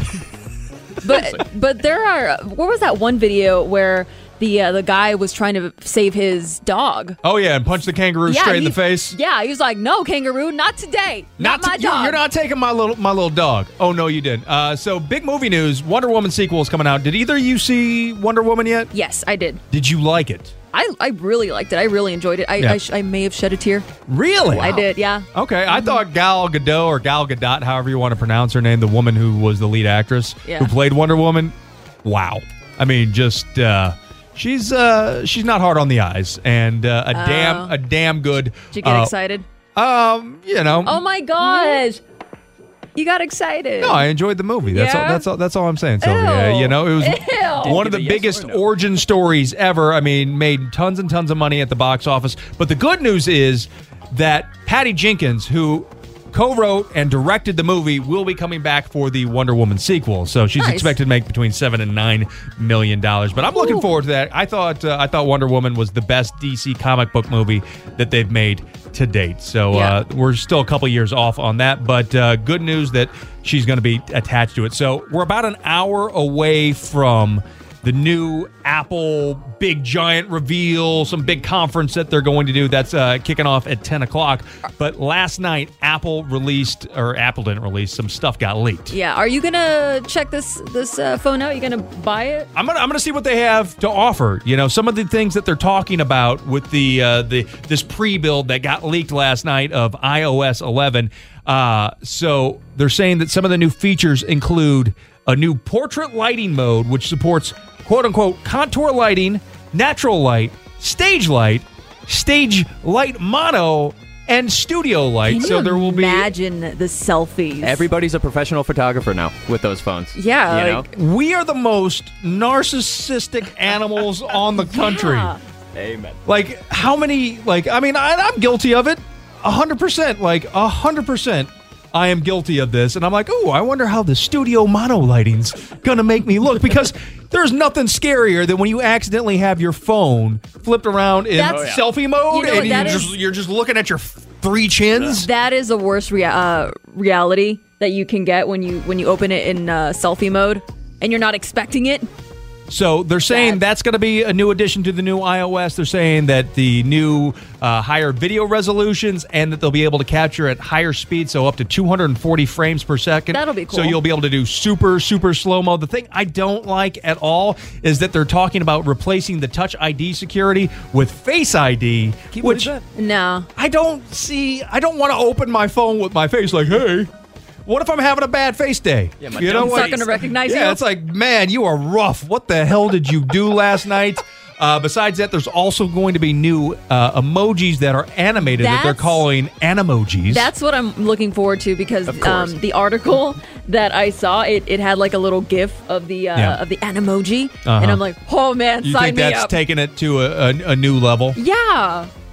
But but there are. What was that one video where the uh, the guy was trying to save his dog? oh yeah, and punch the kangaroo straight in he- the face. Yeah, he was like, "No, kangaroo, not today, not, to- my you're, dog." you're not taking my little my little dog. Oh no, you didn't. Uh, so big movie news: Wonder Woman sequel is coming out. Did either of you see Wonder Woman yet? Yes, I did. Did you like it? I, I really liked it. I really enjoyed it. I Yeah. I, sh- I may have shed a tear. Really? I did. Yeah. Okay, I thought Gal Gadot or Gal Gadot, however you want to pronounce her name, the woman who was the lead actress Yeah. who played Wonder Woman. Wow. I mean, just uh, she's uh, she's not hard on the eyes, and uh, a Oh. damn a damn good. Did you get uh, excited? Um, you know. Oh my gosh, you got excited. No, I enjoyed the movie. That's all. Yeah? That's all. That's all I'm saying, Sylvia. Ew. You know, it was Ew. one of the Yes or biggest no? origin stories ever. I mean, made tons and tons of money at the box office. But the good news is that Patty Jenkins, who co-wrote and directed the movie, will be coming back for the Wonder Woman sequel. So she's Nice. expected to make between seven and nine million dollars. But I'm looking Ooh. forward to that. I thought uh, I thought Wonder Woman was the best D C comic book movie that they've made to date. So Yeah. uh, we're still a couple years off on that. But uh, good news that she's going to be attached to it. So we're about an hour away from the new Apple big giant reveal, some big conference that they're going to do. That's uh, kicking off at ten o'clock. But last night, Apple released, or Apple didn't release, some stuff got leaked. Yeah. Are you gonna check this this uh, phone out? You gonna buy it? I'm gonna I'm gonna see what they have to offer. You know, some of the things that they're talking about with the uh, the this pre-build that got leaked last night of i O S eleven. Uh, so they're saying that some of the new features include a new portrait lighting mode, which supports quote unquote contour lighting, natural light, stage light, stage light mono, and studio light. Can so you there will be. imagine the selfies. Everybody's a professional photographer now with those phones. Yeah, You like- know? We are the most narcissistic animals on the country. Yeah. Amen. Like, how many, like, I mean, I, I'm guilty of it. A hundred percent. Like, a hundred percent. I am guilty of this. And I'm like, oh, I wonder how the studio mono lighting's going to make me look. Because there's nothing scarier than when you accidentally have your phone flipped around in That's- selfie mode You know what, and that you is- just, you're just looking at your three chins. That is the worst rea- uh, reality that you can get when you when you open it in uh, selfie mode and you're not expecting it. So they're saying that's going to be a new addition to the new iOS. They're saying that the new uh, higher video resolutions and that they'll be able to capture at higher speed, so up to two hundred forty frames per second. That'll be cool. So you'll be able to do super, super slow-mo. The thing I don't like at all is that they're talking about replacing the Touch I D security with Face I D, which No. I don't see. I don't want to open my phone with my face like, hey. What if I'm having a bad face day? Yeah, my you know It's what? not going to recognize Yeah, you. it's like, man, you are rough. What the hell did you do last night? Uh, besides that, there's also going to be new uh, emojis that are animated that they're That's- calling Animojis. That's what I'm looking forward to because Of course. um, the article that I saw, it, it had like a little GIF of the uh, Yeah. of the Animoji, Uh-huh. and I'm like, oh man, you sign think me that's up. taking it to a, a, a new level? yeah,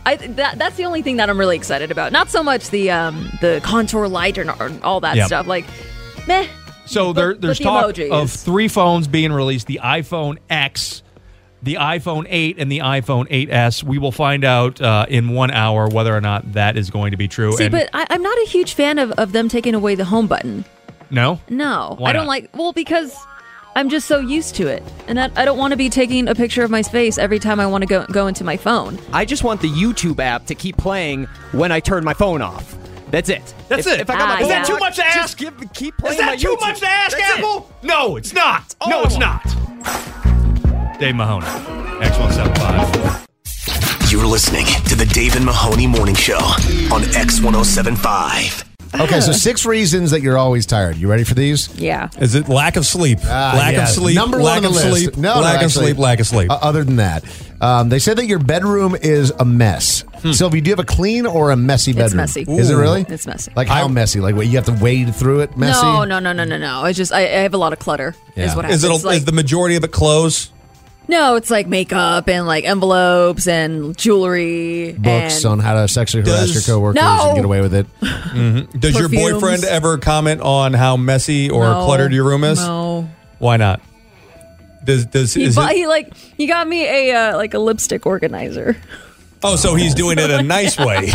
I that that's the only thing that I'm really excited about. Not so much the um the contour light or, or all that Yep. stuff. Like, meh. So there, But- there's but the talk emojis. of three phones being released: the iPhone X, the iPhone eight, and the iPhone eight S. We will find out uh, in one hour whether or not that is going to be true. See, and but I, I'm not a huge fan of, of them taking away the home button. no, No, Why I don't not? like. Well, because I'm just so used to it, and that I don't want to be taking a picture of my face every time I want to go go into my phone. I just want the YouTube app to keep playing when I turn my phone off. That's it. That's if, it. If I got Ah, my Is that phone too out, much to ask? Just give, keep playing Is that my too YouTube. much to ask, That's it. Apple? No, it's not. Oh, no, I it's want. not. Dave Mahoney, X one seventy-five. You're listening to the Dave and Mahoney Morning Show on X ten seventy-five. Okay, so six reasons that you're always tired. You ready for these? Yeah. Is it lack of sleep? Ah, lack yes. of sleep. Number lack one on of the list. sleep. No, no, lack of actually, sleep. Lack of sleep. Uh, other than that, um, they said that your bedroom is a mess. Sylvie, do you have a clean or a messy It's bedroom? messy. Is it Ooh. really? It's messy. Like how messy? Like what, you have to wade through it messy? No, no, no, no, no, no. It's just I, I have a lot of clutter. Is Yeah. what is happens. it? A, like, is the majority of it clothes? no, it's like makeup and like envelopes and jewelry. Books and, on how to sexually harass Does- your coworkers No. and get away with it. Mm-hmm. Does your Perfumes. boyfriend ever comment on how messy or No, cluttered your room is? No. Why not? Does does He, is bought, it, he like he got me a uh, like a lipstick organizer. Oh, so he's doing it a nice way.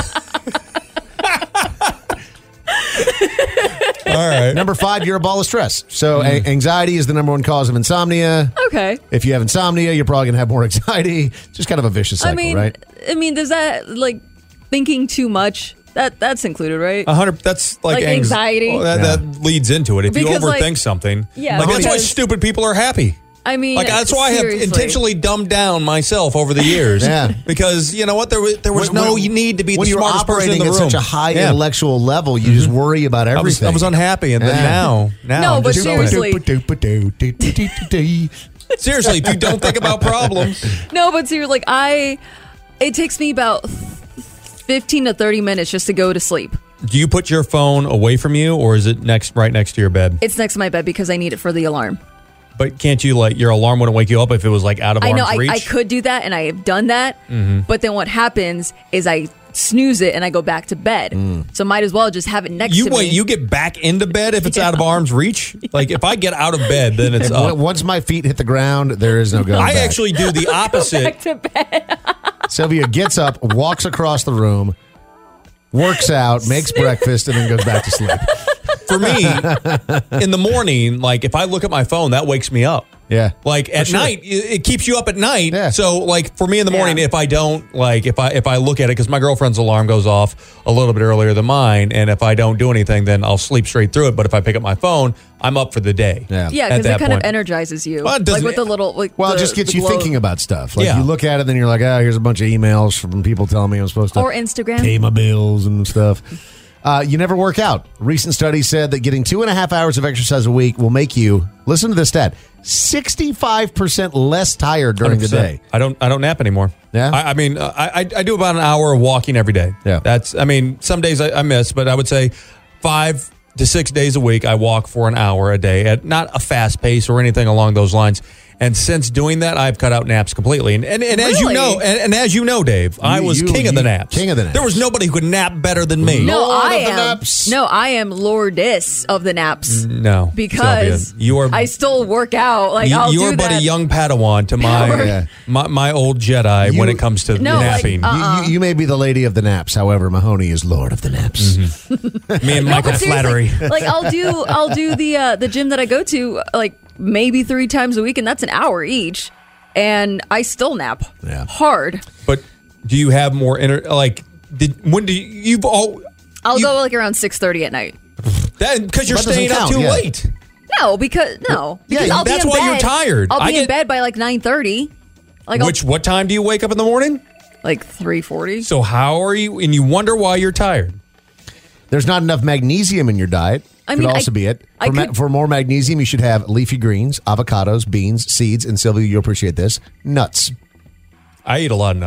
All right. Number five, you're a ball of stress. So Mm. a- anxiety is the number one cause of insomnia. Okay. If you have insomnia, you're probably going to have more anxiety. Just kind of a vicious cycle, I mean, right? I mean, does that like thinking too much? That that's included, right? A hundred. That's like, Like anx- anxiety? Well, that, Yeah. that leads into it. If Because, you overthink like- something, Yeah, like that's why because- stupid people are happy. I mean, Like that's why I have seriously. intentionally dumbed down myself over the years. Yeah. Because you know what, there was there was When- no when- need to be when the you're smartest person in operating the at room. such a high Yeah. intellectual level, you just worry about I was, everything. I was unhappy, and then Yeah. now, now, No, I'm but just seriously. seriously, if you don't think about problems, No, but seriously, like I, it takes me about fifteen to thirty minutes just to go to sleep. do you put your phone away from you, or is it next, right next to your bed? It's next to my bed because I need it for the alarm. But can't you like your alarm wouldn't wake you up if it was like out of I arm's know I, reach? I could do that, and I have done that. Mhm. But then what happens is I snooze it and I go back to bed. So might as well just have it next You to wait. me. You get back into bed if it's out of arm's reach. Like if I get out of bed, then it's And up. w- once my feet hit the ground, there is no going I back. actually do the opposite. back to bed. Sylvia gets up, walks across the room, works out, makes breakfast, and then goes back to sleep. For me, in the morning, like if I look at my phone, that wakes me up. Yeah. Like at sure. night, it it keeps you up at night. Yeah. So like for me in the morning, Yeah. if I don't like if I if I look at it because my girlfriend's alarm goes off a little bit earlier than mine, and if I don't do anything, then I'll sleep straight through it. But if I pick up my phone, I'm up for the day. Yeah. Yeah, At because it that kind point. of energizes you. Well, it like doesn't- with the little. Like Well, the, it just gets the you glow. thinking about stuff. Like Yeah. you look at it, then you're like, oh, here's a bunch of emails from people telling me I'm supposed to Or Instagram. pay my bills and stuff. Uh, you never work out. Recent study said that getting two and a half hours of exercise a week will make you, listen to this stat, sixty-five percent less tired during the one hundred percent. day. I don't. I don't nap anymore. Yeah? I, I mean, uh, I, I I do about an hour of walking every day. Yeah. That's. I mean, some days I, I miss, but I would say five to six days a week I walk for an hour a day at not a fast pace or anything along those lines. And since doing that, I've cut out naps completely. And and, and as you Really? know, and, and as you know, Dave, I You- was you- king of the you- naps. king of the naps. There was nobody who could nap better than me. No, Lord I of the am. naps. No, I am Lordess of the naps. No, Because Sylvia, you are. I still work out. Like you, I'll you're do but that. a young Padawan to my Yeah. my, my old Jedi when You- it comes to No, like, napping. uh, You, you, you may be the lady of the naps. However, Mahoney is Lord of the naps. me and Michael But seriously, Flattery. like I'll do I'll do the uh, the gym that I go to like maybe three times a week, and that's an hour each, and I still nap Yeah. hard. But do you have more inner like? Did when do you, you've all? I'll you- go like around six thirty at night. That because you're That doesn't staying up count, too yeah. late. No, because no, Yeah, because I'll that's be in why you're bed- tired. I'll be I in get- bed by like nine thirty. Like Which what time do you wake up in the morning? I'll, like three forty. So how are you? And you wonder why you're tired. There's not enough magnesium in your diet. I Could mean, also I- be it. I For, ma- could- for more magnesium, you should have leafy greens, avocados, beans, seeds, and Sylvia, you'll appreciate this, nuts. I eat a lot of nuts.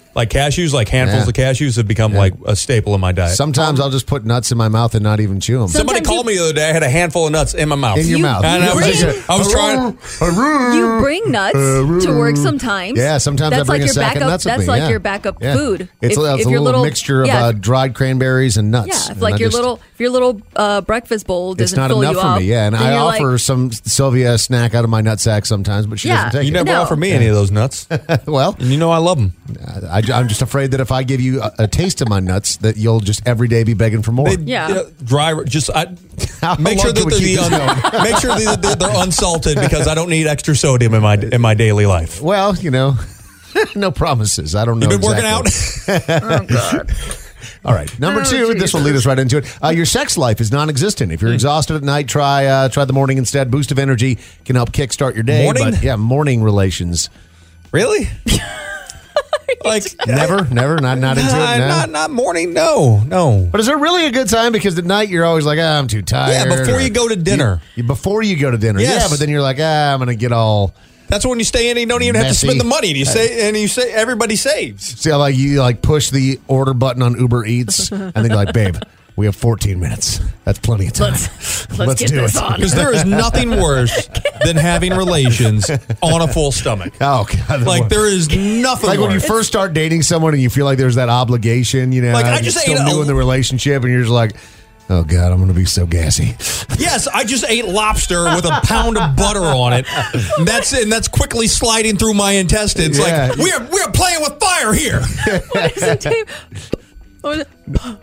Like cashews, like handfuls Yeah. of cashews have become like a staple in my diet. Sometimes I'll just put nuts in my mouth and not even chew them. Somebody called me the other day. I had a handful of nuts in my mouth. In your You- mouth. And I was, bring- just, I was trying. You bring nuts to work sometimes. Yeah, sometimes that's I bring like a your sack of backup, nuts with That's me, like yeah. your backup Yeah. food. It's, If- a, it's if a your little, mixture of yeah, uh, dried cranberries and nuts. yeah, if And like I your just- little if your little uh, breakfast bowl It's doesn't not fill enough you for up, me, yeah. And then I you're offer like, some Sylvia a snack out of my nutsack sometimes, but she Yeah. doesn't take You it. never No. offer me any of those nuts. Well, and you know I love them. I, I'm just afraid that if I give you a, a taste of my nuts, that you'll just every day be begging for more. They, Yeah. you know, dry. Just I, How make long sure that can we they're keep the this un, make sure that they're, they're unsalted because I don't need extra sodium in my in my daily life. Well, you know, no promises. I don't know. You've been exactly. working out. oh god. All right, number Oh, two. This will lead us right into it. Uh, your sex life is non-existent. If you're exhausted at night, try uh, try the morning instead. Boost of energy can help kickstart your day. Morning? But yeah, morning relations. Really? Like Never, never, not not into Nah, it. No. not not morning. No, no. But is it really a good time? Because at night you're always like, ah, I'm too tired. Yeah, before or- you go to dinner. You- before you go to dinner. Yes. Yeah, but then you're like, ah, I'm going to get all. That's when you stay in and you don't even have to Messy. spend the money. And you say and you say everybody saves. See how like you like push the order button on Uber Eats and then you're like, babe, we have fourteen minutes. That's plenty of time. Let's, let's, get do this it. on. Because there is nothing worse than having relations on a full stomach. Oh God! Like there is nothing like when you worse. first start dating someone and you feel like there's that obligation, you know, Like, I you're just still ate a- new in the relationship, and you're just like, oh God, I'm going to be so gassy. Yes, I just ate lobster with a pound of butter on it. And that's and that's quickly sliding through my intestines. Yeah. Like we are we are playing with fire here. What is it, Dave? What was it?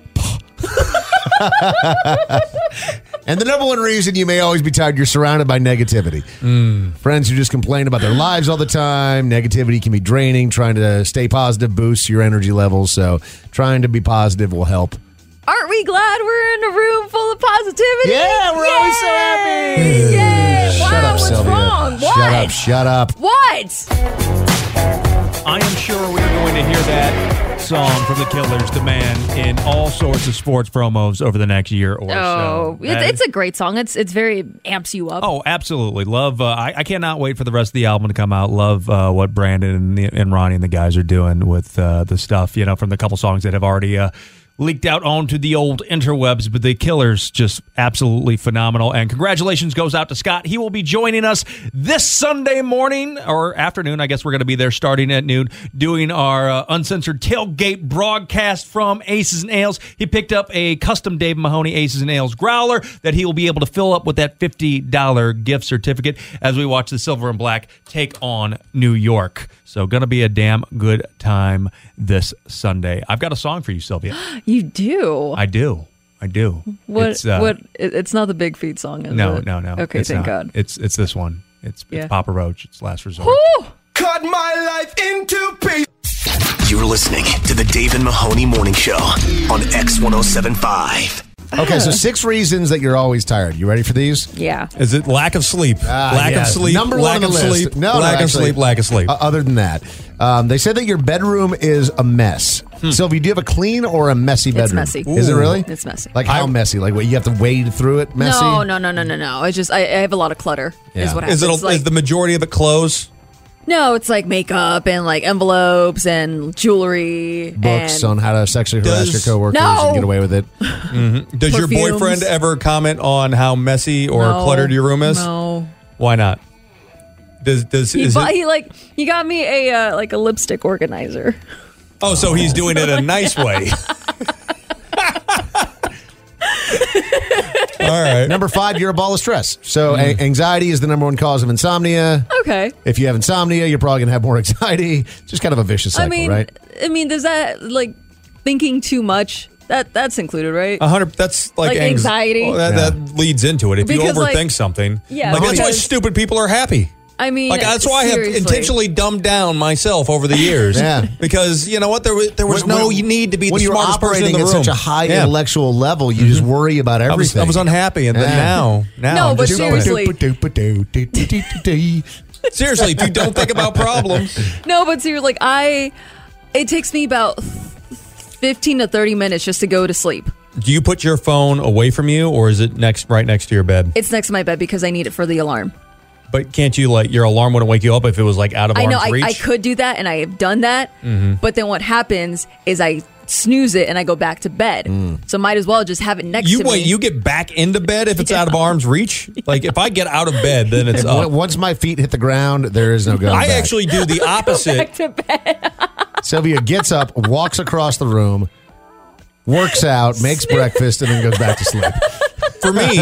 And the number one reason you may always be tired, you're surrounded by negativity. Mm. Friends who just complain about their lives all the time. Negativity can be draining. Trying to stay positive boosts your energy levels. So trying to be positive will help. Aren't we glad we're in a room full of positivity? Yeah, we're always so happy. Yay! Shut wow, up, what's Sylvia. wrong? What? Shut up, shut up. What? I am sure we are going to hear that song from the Killers, The Man, in all sorts of sports promos over the next year or Oh, so. it's, That it's a great song. It's it's very amps you up. Oh, absolutely. Love. Uh, I, I cannot wait for the rest of the album to come out. Love uh, what Brandon and, the, and Ronnie and the guys are doing with uh, the stuff, you know, from the couple songs that have already uh, leaked out onto the old interwebs. But the Killers, just absolutely phenomenal. And congratulations goes out to Scott. He will be joining us this Sunday morning or afternoon. I guess we're going to be there starting at noon doing our uh, uncensored tailgate broadcast from Aces and Ales. He picked up a custom Dave Mahoney Aces and Ales growler that he will be able to fill up with that fifty dollars gift certificate as we watch the Silver and Black take on New York. So going to be a damn good time this Sunday. I've got a song for you, Sylvia. You do. I do. I do. What? It's, uh, what? it- It's not the Big Feet song, is No, it? no, no. Okay, it's thank not. God. It's it's this one. It's, Yeah. it's Papa Roach. It's Last Resort. Woo! Cut my life into pieces. You're listening to the Dave and Mahoney Morning Show on X one oh seven point five. Okay, so six reasons that you're always tired. You ready for these? Yeah. Is it lack of sleep? Ah, lack yes. of sleep. Number lack one on of the list. sleep. No, no, lack of actually, sleep. Lack of sleep. Uh, other than that, um, they said that your bedroom is a mess. Hmm. Sylvie, do you have a clean or a messy bedroom? messy. Is it Ooh. really? It's messy. Like how messy? Like what? You have to wade through it messy? No, no, no, no, no, no. It's just I, I have a lot of clutter. Is what happens. Is it? It's A, like, is the majority of it clothes? no, it's like makeup and like envelopes and jewelry. Books and, on how to sexually harass Does- your coworkers No. and get away with it. Mm-hmm. Does your Perfumes. boyfriend ever comment on how messy or No, cluttered your room is? No. Why not? Does does He, is bought, it, he like he got me a uh, like a lipstick organizer. Oh, so he's doing it a nice way. All right. Number five, you're a ball of stress. So Hmm. a- anxiety is the number one cause of insomnia. Okay. If you have insomnia, you're probably going to have more anxiety. It's just kind of a vicious cycle, I mean, right? I mean, does that like thinking too much? That that's included, right? A hundred. That's like, Like anx- anxiety? Well, that, Yeah. that leads into it. If Because, you overthink like- something, Yeah, like that's why because- stupid people are happy. I mean, Like that's why I have seriously. intentionally dumbed down myself over the years. Yeah. Because you know what, there was there was When- no when- need to be when the you're smartest person in operating the at room. such a high Yeah. intellectual level, you just worry about I was, everything. I was unhappy, and then Yeah. now, now, No, I'm but just seriously. seriously, if you don't think about problems, No, but seriously, like I, it takes me about fifteen to thirty minutes just to go to sleep. do you put your phone away from you, or is it next, right next to your bed? It's next to my bed because I need it for the alarm. But can't you, like, your alarm wouldn't wake you up if it was, like, out of I arm's know I, reach? I could do that, and I have done that. Mm-hmm. But then what happens is I snooze it and I go back to bed. So might as well just have it next You to wait, me. you get back into bed if it's out of arm's reach? Like, if I get out of bed, then it's And up. w- Once my feet hit the ground, there is no going I back. actually do the opposite. to bed. Sylvia gets up, walks across the room, works out, makes breakfast, and then goes back to sleep. For me,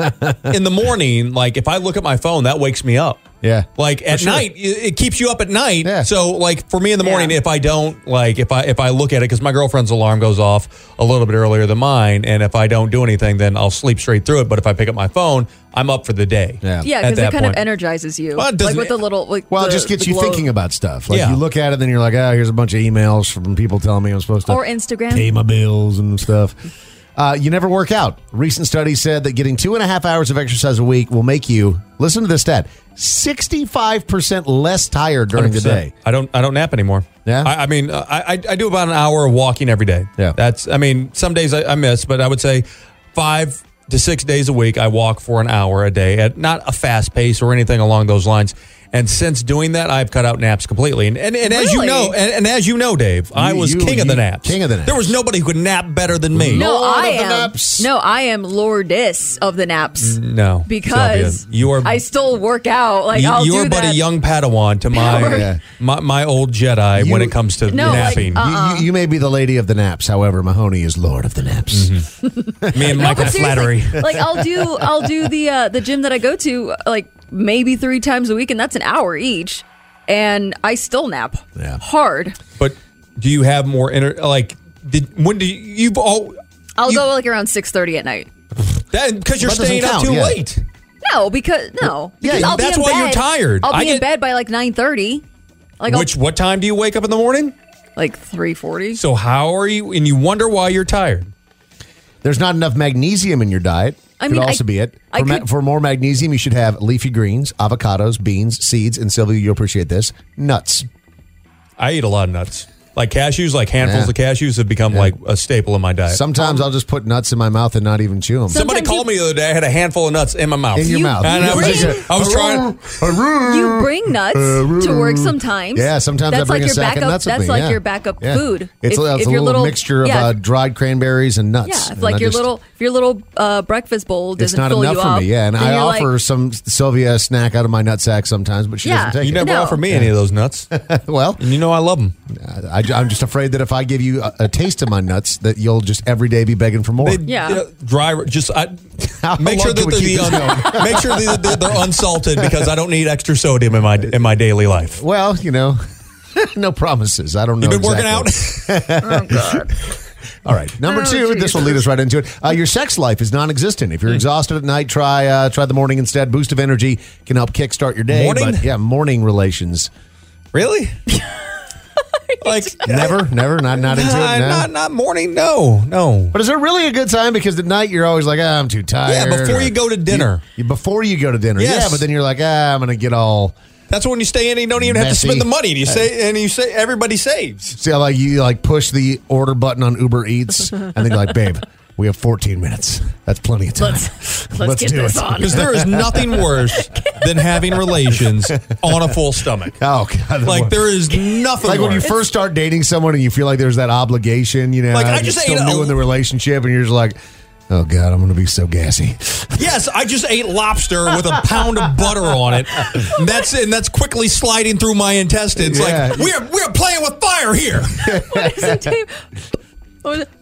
in the morning, like, if I look at my phone, that wakes me up. Yeah. Like at sure. night, it it keeps you up at night. Yeah. So like for me in the morning, Yeah. if I don't like if I if I look at it because my girlfriend's alarm goes off a little bit earlier than mine, and if I don't do anything, then I'll sleep straight through it. But if I pick up my phone, I'm up for the day. Yeah. Yeah, at because it that kind point. of energizes you. Well, it like doesn't- with the little, like Well, the, it just gets the you glow. thinking about stuff. Like Yeah. you look at it, then you're like, oh, here's a bunch of emails from people telling me I'm supposed to Or Instagram. pay my bills and stuff. Uh, you never work out. Recent study said that getting two and a half hours of exercise a week will make you, listen to this stat, sixty-five percent less tired during the one hundred day. percent. I don't. I don't nap anymore. Yeah? I, I mean, uh, I, I I do about an hour of walking every day. Yeah. That's. I mean, some days I, I miss, but I would say five to six days a week I walk for an hour a day at not a fast pace or anything along those lines. And since doing that, I've cut out naps completely. And and, and as you Really? know, and, and as you know, Dave, I was you- king of the you- naps. king of the naps. There was nobody who could nap better than me. No, Lord I of the am. naps. No, I am lordess of the naps. No, Because Sylvia, you are. I still work out. Like you, I'll you're do but that. a young Padawan to my Yeah. my, my old Jedi You- when it comes to No, like, napping. uh, You, you, you may be the lady of the naps. However, Mahoney is Lord of the naps. Me and No, Michael but seriously, Flattery. like I'll do, I'll do the uh, the gym that I go to uh, like maybe three times a week, and that's an hour each, and I still nap Yeah. hard. But do you have more inner like? Did when do you, you've all? I'll you- go like around six thirty at night. That because you're That doesn't staying up count, too yeah. late. No, because no, Yeah, because I'll that's be in why bed. you're tired. I'll be I in get- bed by like nine thirty. Like I'll- Which what time do you wake up in the morning? like three forty. So how are you? And you wonder why you're tired. There's not enough magnesium in your diet. I Could mean, I- also be it. I For, ma- could- for more magnesium, you should have leafy greens, avocados, beans, seeds, and Sylvia, you'll appreciate this, nuts. I eat a lot of nuts, like cashews, like handfuls Yeah. of cashews have become like a staple in my diet. Sometimes I'll just put nuts in my mouth and not even chew them. Somebody Sometimes called you- me the other day. I had a handful of nuts in my mouth. In your You- mouth. And I was, bring- just- I was trying. You bring nuts to work sometimes. Yeah, sometimes that's I bring like a your sack backup. of nuts with That's me, like yeah. your backup Yeah. food. It's, If- a, it's if a your little, little mixture of yeah, uh, dried cranberries and nuts. yeah. If And like I your just- little, if your little uh, breakfast bowl It's doesn't not fill enough you for up, me, yeah. And then I you're offer like, some Sylvia a snack out of my nutsack sometimes, but she Yeah. doesn't take You it. never No. offer me any of those nuts, Well, and you know I love them. I, I'm just afraid that if I give you a, a taste of my nuts, that you'll just every day be begging for more. They, Yeah. you know, dry. Just I, How make sure long that can we they're keep the this un, going? make sure that they're, they're unsalted because I don't need extra sodium in my in my daily life. Well, you know, no promises. I don't know. You've been working out. exactly. oh god. All right, number Oh, two. This will Jesus. lead us right into it. Uh, your sex life is non-existent. If you're Hmm. exhausted at night, try uh, try the morning instead. Boost of energy can help kickstart your day. Morning? But yeah, morning relations. Really? like Never, never, not not into Nah, it. No. not not morning. No, no. But is it really a good time? Because at night you're always like, ah, I'm too tired. Yeah, before or- you go to dinner. You- before you go to dinner, Yes. yeah. But then you're like, ah, I'm gonna get all. That's when you stay in and you don't even have to Messy. spend the money. And you say and you say everybody saves. See, how, like you like push the order button on Uber Eats, and then you're like, babe, we have fourteen minutes. That's plenty of time. Let's let's, get do this it. on. Because there is nothing worse than having relations on a full stomach. Oh God! Like there is nothing Like when you worse. first start dating someone and you feel like there's that obligation, you know, Like, I you're just still ate a- new in the relationship, and you're just like, oh God, I'm going to be so gassy. Yes, I just ate lobster with a pound of butter on it. And that's and that's quickly sliding through my intestines. Yeah. Like we're we're playing with fire here. What is it, Dave? What is it?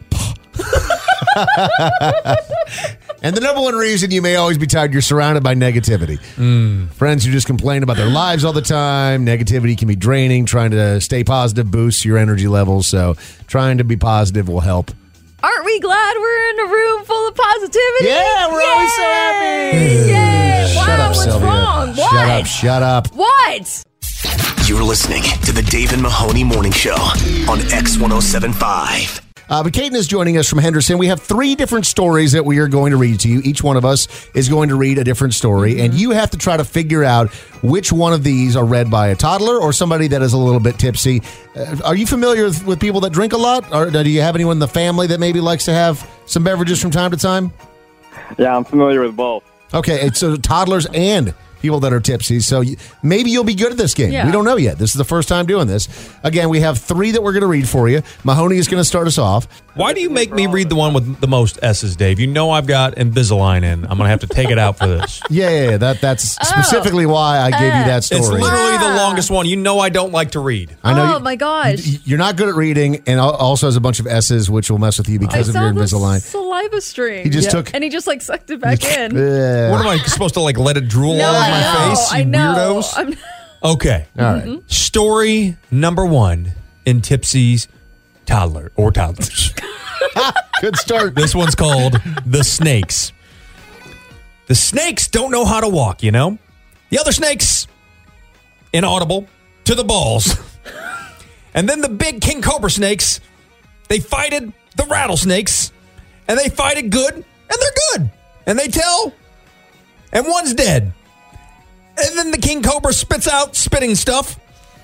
And the number one reason you may always be tired, you're surrounded by negativity. Mm. Friends who just complain about their lives all the time. Negativity can be draining. Trying to stay positive boosts your energy levels. So trying to be positive will help. Aren't we glad we're in a room full of positivity? Yeah, we're always so happy. Yay! Shut Wow, up, what's Sylvia. wrong? What? Shut up, shut up. What? You're listening to the Dave and Mahoney Morning Show on X one oh seven point five. Uh, but Caden is joining us from Henderson. We have three different stories that we are going to read to you. Each one of us is going to read a different story, Mm-hmm. and you have to try to figure out which one of these are read by a toddler or somebody that is a little bit tipsy. Uh, are you familiar with, with people that drink a lot? Or do you have anyone in the family that maybe likes to have some beverages from time to time? Yeah, I'm familiar with both. Okay, it's so toddlers and people that are tipsy. So you, maybe you'll be good at this game. Yeah. We don't know yet. This is the first time doing this. Again, we have three that we're going to read for you. Mahoney is going to start us off. Why do you make me read the one with the most S's, Dave? You know I've got Invisalign in. I'm going to have to take it out for this. Yeah, yeah, yeah. That, that's specifically why I gave you that story. It's literally Ah. the longest one. You know I don't like to read. I know oh you- my gosh. You're not good at reading, and al- also has a bunch of S's, which will mess with you because I of saw your the Invisalign. saliva string. He just Yeah. took- and he just like sucked it back in. Yeah. What am I supposed to like let it drool No, all over I my know, face? You I know. weirdos. I'm- Okay. All right. Mhm. Story number one in Tipsy's toddler or toddlers. Good start. This one's called The Snakes. The snakes don't know how to walk, you know? The other snakes, inaudible to the balls. And then the big king cobra snakes, they fighted the rattlesnakes, and they fighted good, and they're good. And they tell, and one's dead. And then the king cobra spits out spitting stuff.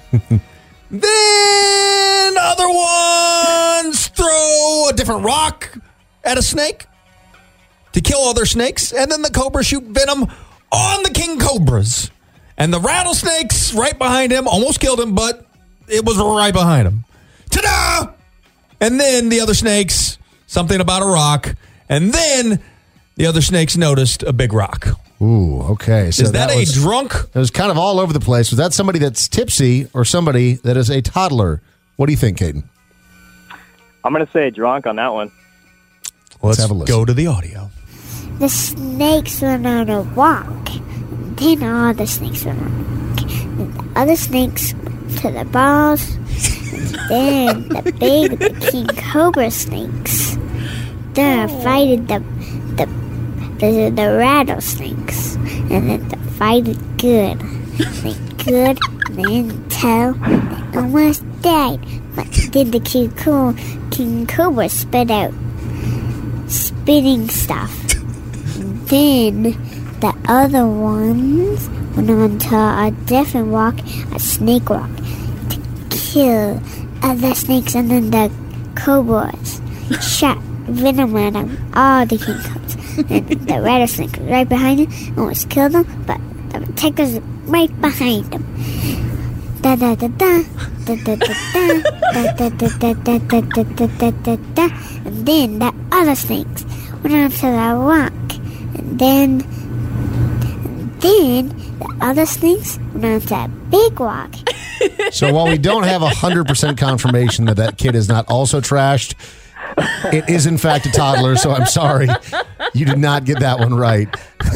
Then other ones throw a different rock at a snake to kill other snakes. And then the cobra shoot venom on the king cobras. And the rattlesnakes right behind him almost killed him, but it was right behind him. Ta-da! And then the other snakes, something about a rock. And then the other snakes noticed a big rock. Ooh, okay. So Is that, a was, drunk? It was kind of all over the place. Was that somebody that's tipsy or somebody that is a toddler? What do you think, Caden? I'm going to say drunk on that one. Let's, have a listen. go to the audio. The snakes went on a walk. Then all the snakes went on a walk. Then the other snakes went to the balls. And then the big, the king cobra snakes. Then fighted the the the, the rattlesnakes. And then they fighted good. They good. Then tell. They almost died. But then the king cobra, king cobra spit out spitting stuff. Then the other ones went on to a different walk, a snake walk, to kill other snakes, and then the cobras shot venom at them, all the king cobras. And the rattlesnake was right behind him, almost killed them, but the attackers right behind him. Da da da da da da da da da da da da da da da da da. And then the other snakes went on to the rock. And then, and then the other snakes went on to a big rock. So while we don't have one hundred percent confirmation that that kid is not also trashed, it is in fact a toddler, so I'm sorry. You did not get that one right.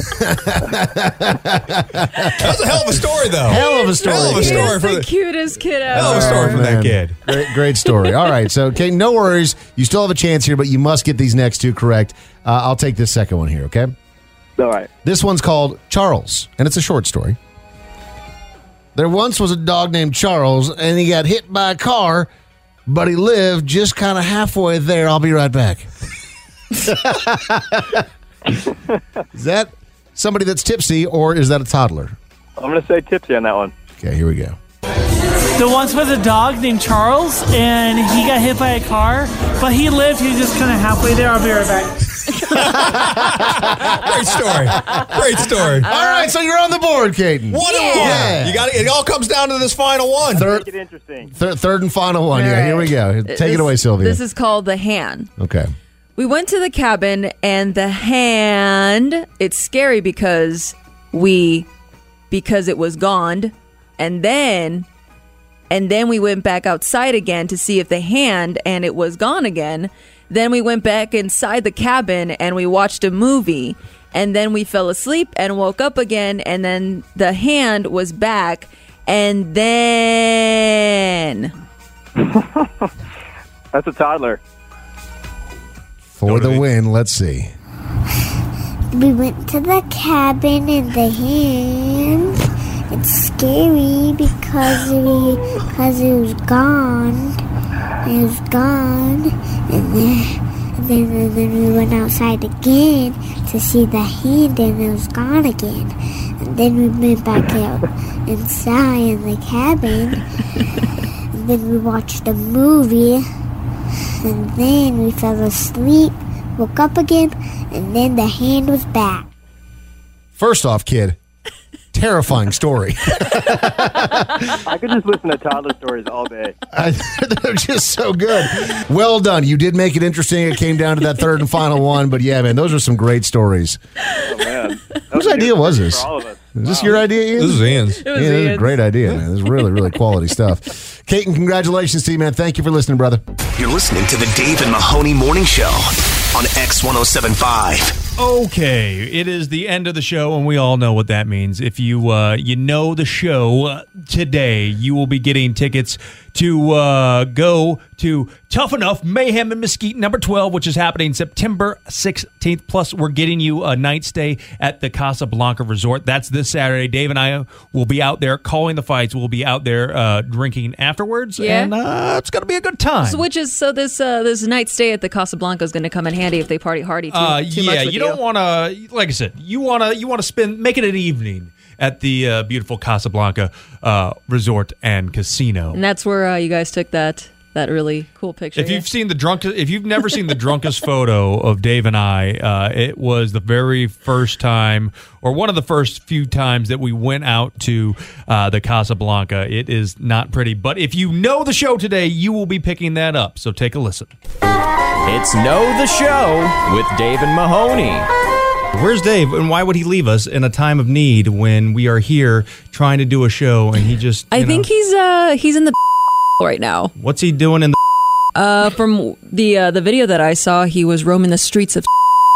That's a hell of a story, though. Hell of a story. Hell of a He's story for the the cutest kid ever. hell of a story for that kid. Great, great story. All right, so okay, no worries. You still have a chance here, but you must get these next two correct. Uh, I'll take this second one here, okay? All right. This one's called Charles, and it's a short story. There once was a dog named Charles, and he got hit by a car, but he lived just kind of halfway there. I'll be right back. Is that somebody that's tipsy, or is that a toddler? I'm going to say tipsy on that one. Okay, here we go. There once was a dog named Charles, and he got hit by a car, but he lived. He was just kind of halfway there. I'll be right back. Great story. Great story. All right, so you're on the board, Caden. One and Yeah. one. You got it. It all comes down to this final one. Third, Make it interesting. third, third and final one. All Yeah, here right. we go. Take This- it away, Sylvia. This is called the hand. Okay. We went to the cabin, and the hand, it's scary because we, because it was gone. And then, and then we went back outside again to see if the hand, and it was gone again. Then we went back inside the cabin and we watched a movie. And then we fell asleep and woke up again. And then the hand was back. And then. That's a toddler. For the win, let's see. We went to the cabin in the hand. It's scary because we, because it was gone. It was gone. And then, and then, and then we went outside again to see the hand, and it was gone again. And then we went back out inside in the cabin. And then we watched a movie. And then we fell asleep, woke up again, and then the hand was back. First off, kid, terrifying story. I could just listen to toddler stories all day. I, they're just so good. Well done. You did make it interesting. It came down to that third and final one, but yeah, man, those are some great stories. Oh, man. Whose idea was this? For all of us. Is this your idea, Ian? This is Ian's. It was yeah, this is a Ian's. great idea, man. This is really, really quality stuff. Caton, congratulations to you, man. Thank you for listening, brother. You're listening to the Dave and Mahoney Morning Show on X one oh seven point five. Okay, it is the end of the show, and we all know what that means. If you uh, you know the show uh, today, you will be getting tickets to uh, go to Tough Enough Mayhem and Mesquite number twelve, which is happening September sixteenth. Plus, we're getting you a night stay at the Casablanca Resort. That's this Saturday. Dave and I will be out there calling the fights. We'll be out there uh, drinking afterwards, Yeah. and uh, it's going to be a good time. So which is so this uh, this night stay at the Casablanca is going to come in handy if they party hardy too, Uh, too yeah, much with you don't want to, like I said, you want to you want to spend make it an evening at the uh, beautiful Casablanca uh, Resort and Casino. And that's where uh, you guys took that that really cool picture. If you've seen the drunk, if you've never seen the drunkest photo of Dave and I, uh, it was the very first time, or one of the first few times that we went out to uh, the Casablanca. It is not pretty, but if you know the show today, you will be picking that up. So take a listen. It's Know the Show with Dave and Mahoney. Where's Dave, and why would he leave us in a time of need when we are here trying to do a show and he just? I you know, think he's uh he's in the right now. What's he doing in the? Uh, from the uh, the video that I saw, he was roaming the streets of.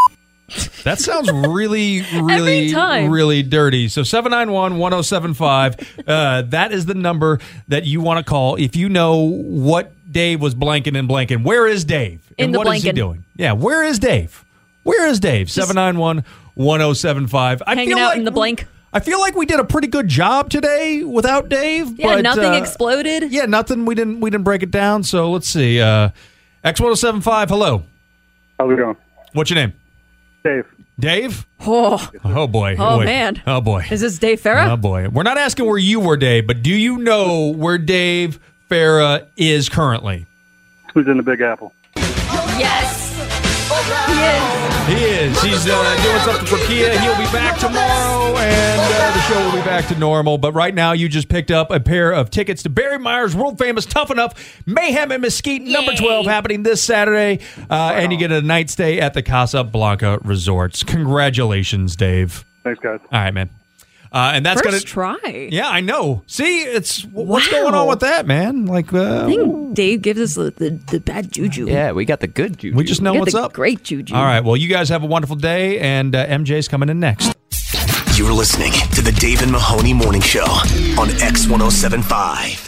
That sounds really, really, time. really dirty. So seven nine one, one oh seven five, uh, that is the number that you want to call if you know what Dave was blanking and blanking. Where is Dave? In and the what is he blanking. doing? Yeah, where is Dave? Where is Dave? seven nine one, one oh seven five. I Hanging feel out like in the blank. I feel like we did a pretty good job today without Dave. Yeah, but, nothing uh, exploded. Yeah, nothing. We didn't. We didn't break it down. So let's see. Uh, X one oh seven five. Hello. How's it going? What's your name? Dave. Dave. Oh, Oh boy. Oh, boy. man. Oh boy. is this Dave Farah? Oh boy. We're not asking where you were, Dave, but do you know where Dave Farah is currently? Who's in the Big Apple? Yes, he is. He is. He's uh, doing something for Kia. He'll be back tomorrow, and uh, the show will be back to normal. But right now, you just picked up a pair of tickets to Barry Myers' world-famous Tough Enough Mayhem and Mesquite number twelve happening this Saturday, uh, and you get a night stay at the Casablanca Resorts. Congratulations, Dave. Thanks, guys. All right, man. Uh, and that's First gonna try. Yeah, I know. See, it's what's Wow. going on with that, man? Like, uh, I think Dave gives us the, the, the bad juju. Yeah, we got the good juju. we just know We got what's the up. Great juju. All right. Well, you guys have a wonderful day, and uh, M J's coming in next. You're listening to the Dave and Mahoney Morning Show on X one oh seven point five.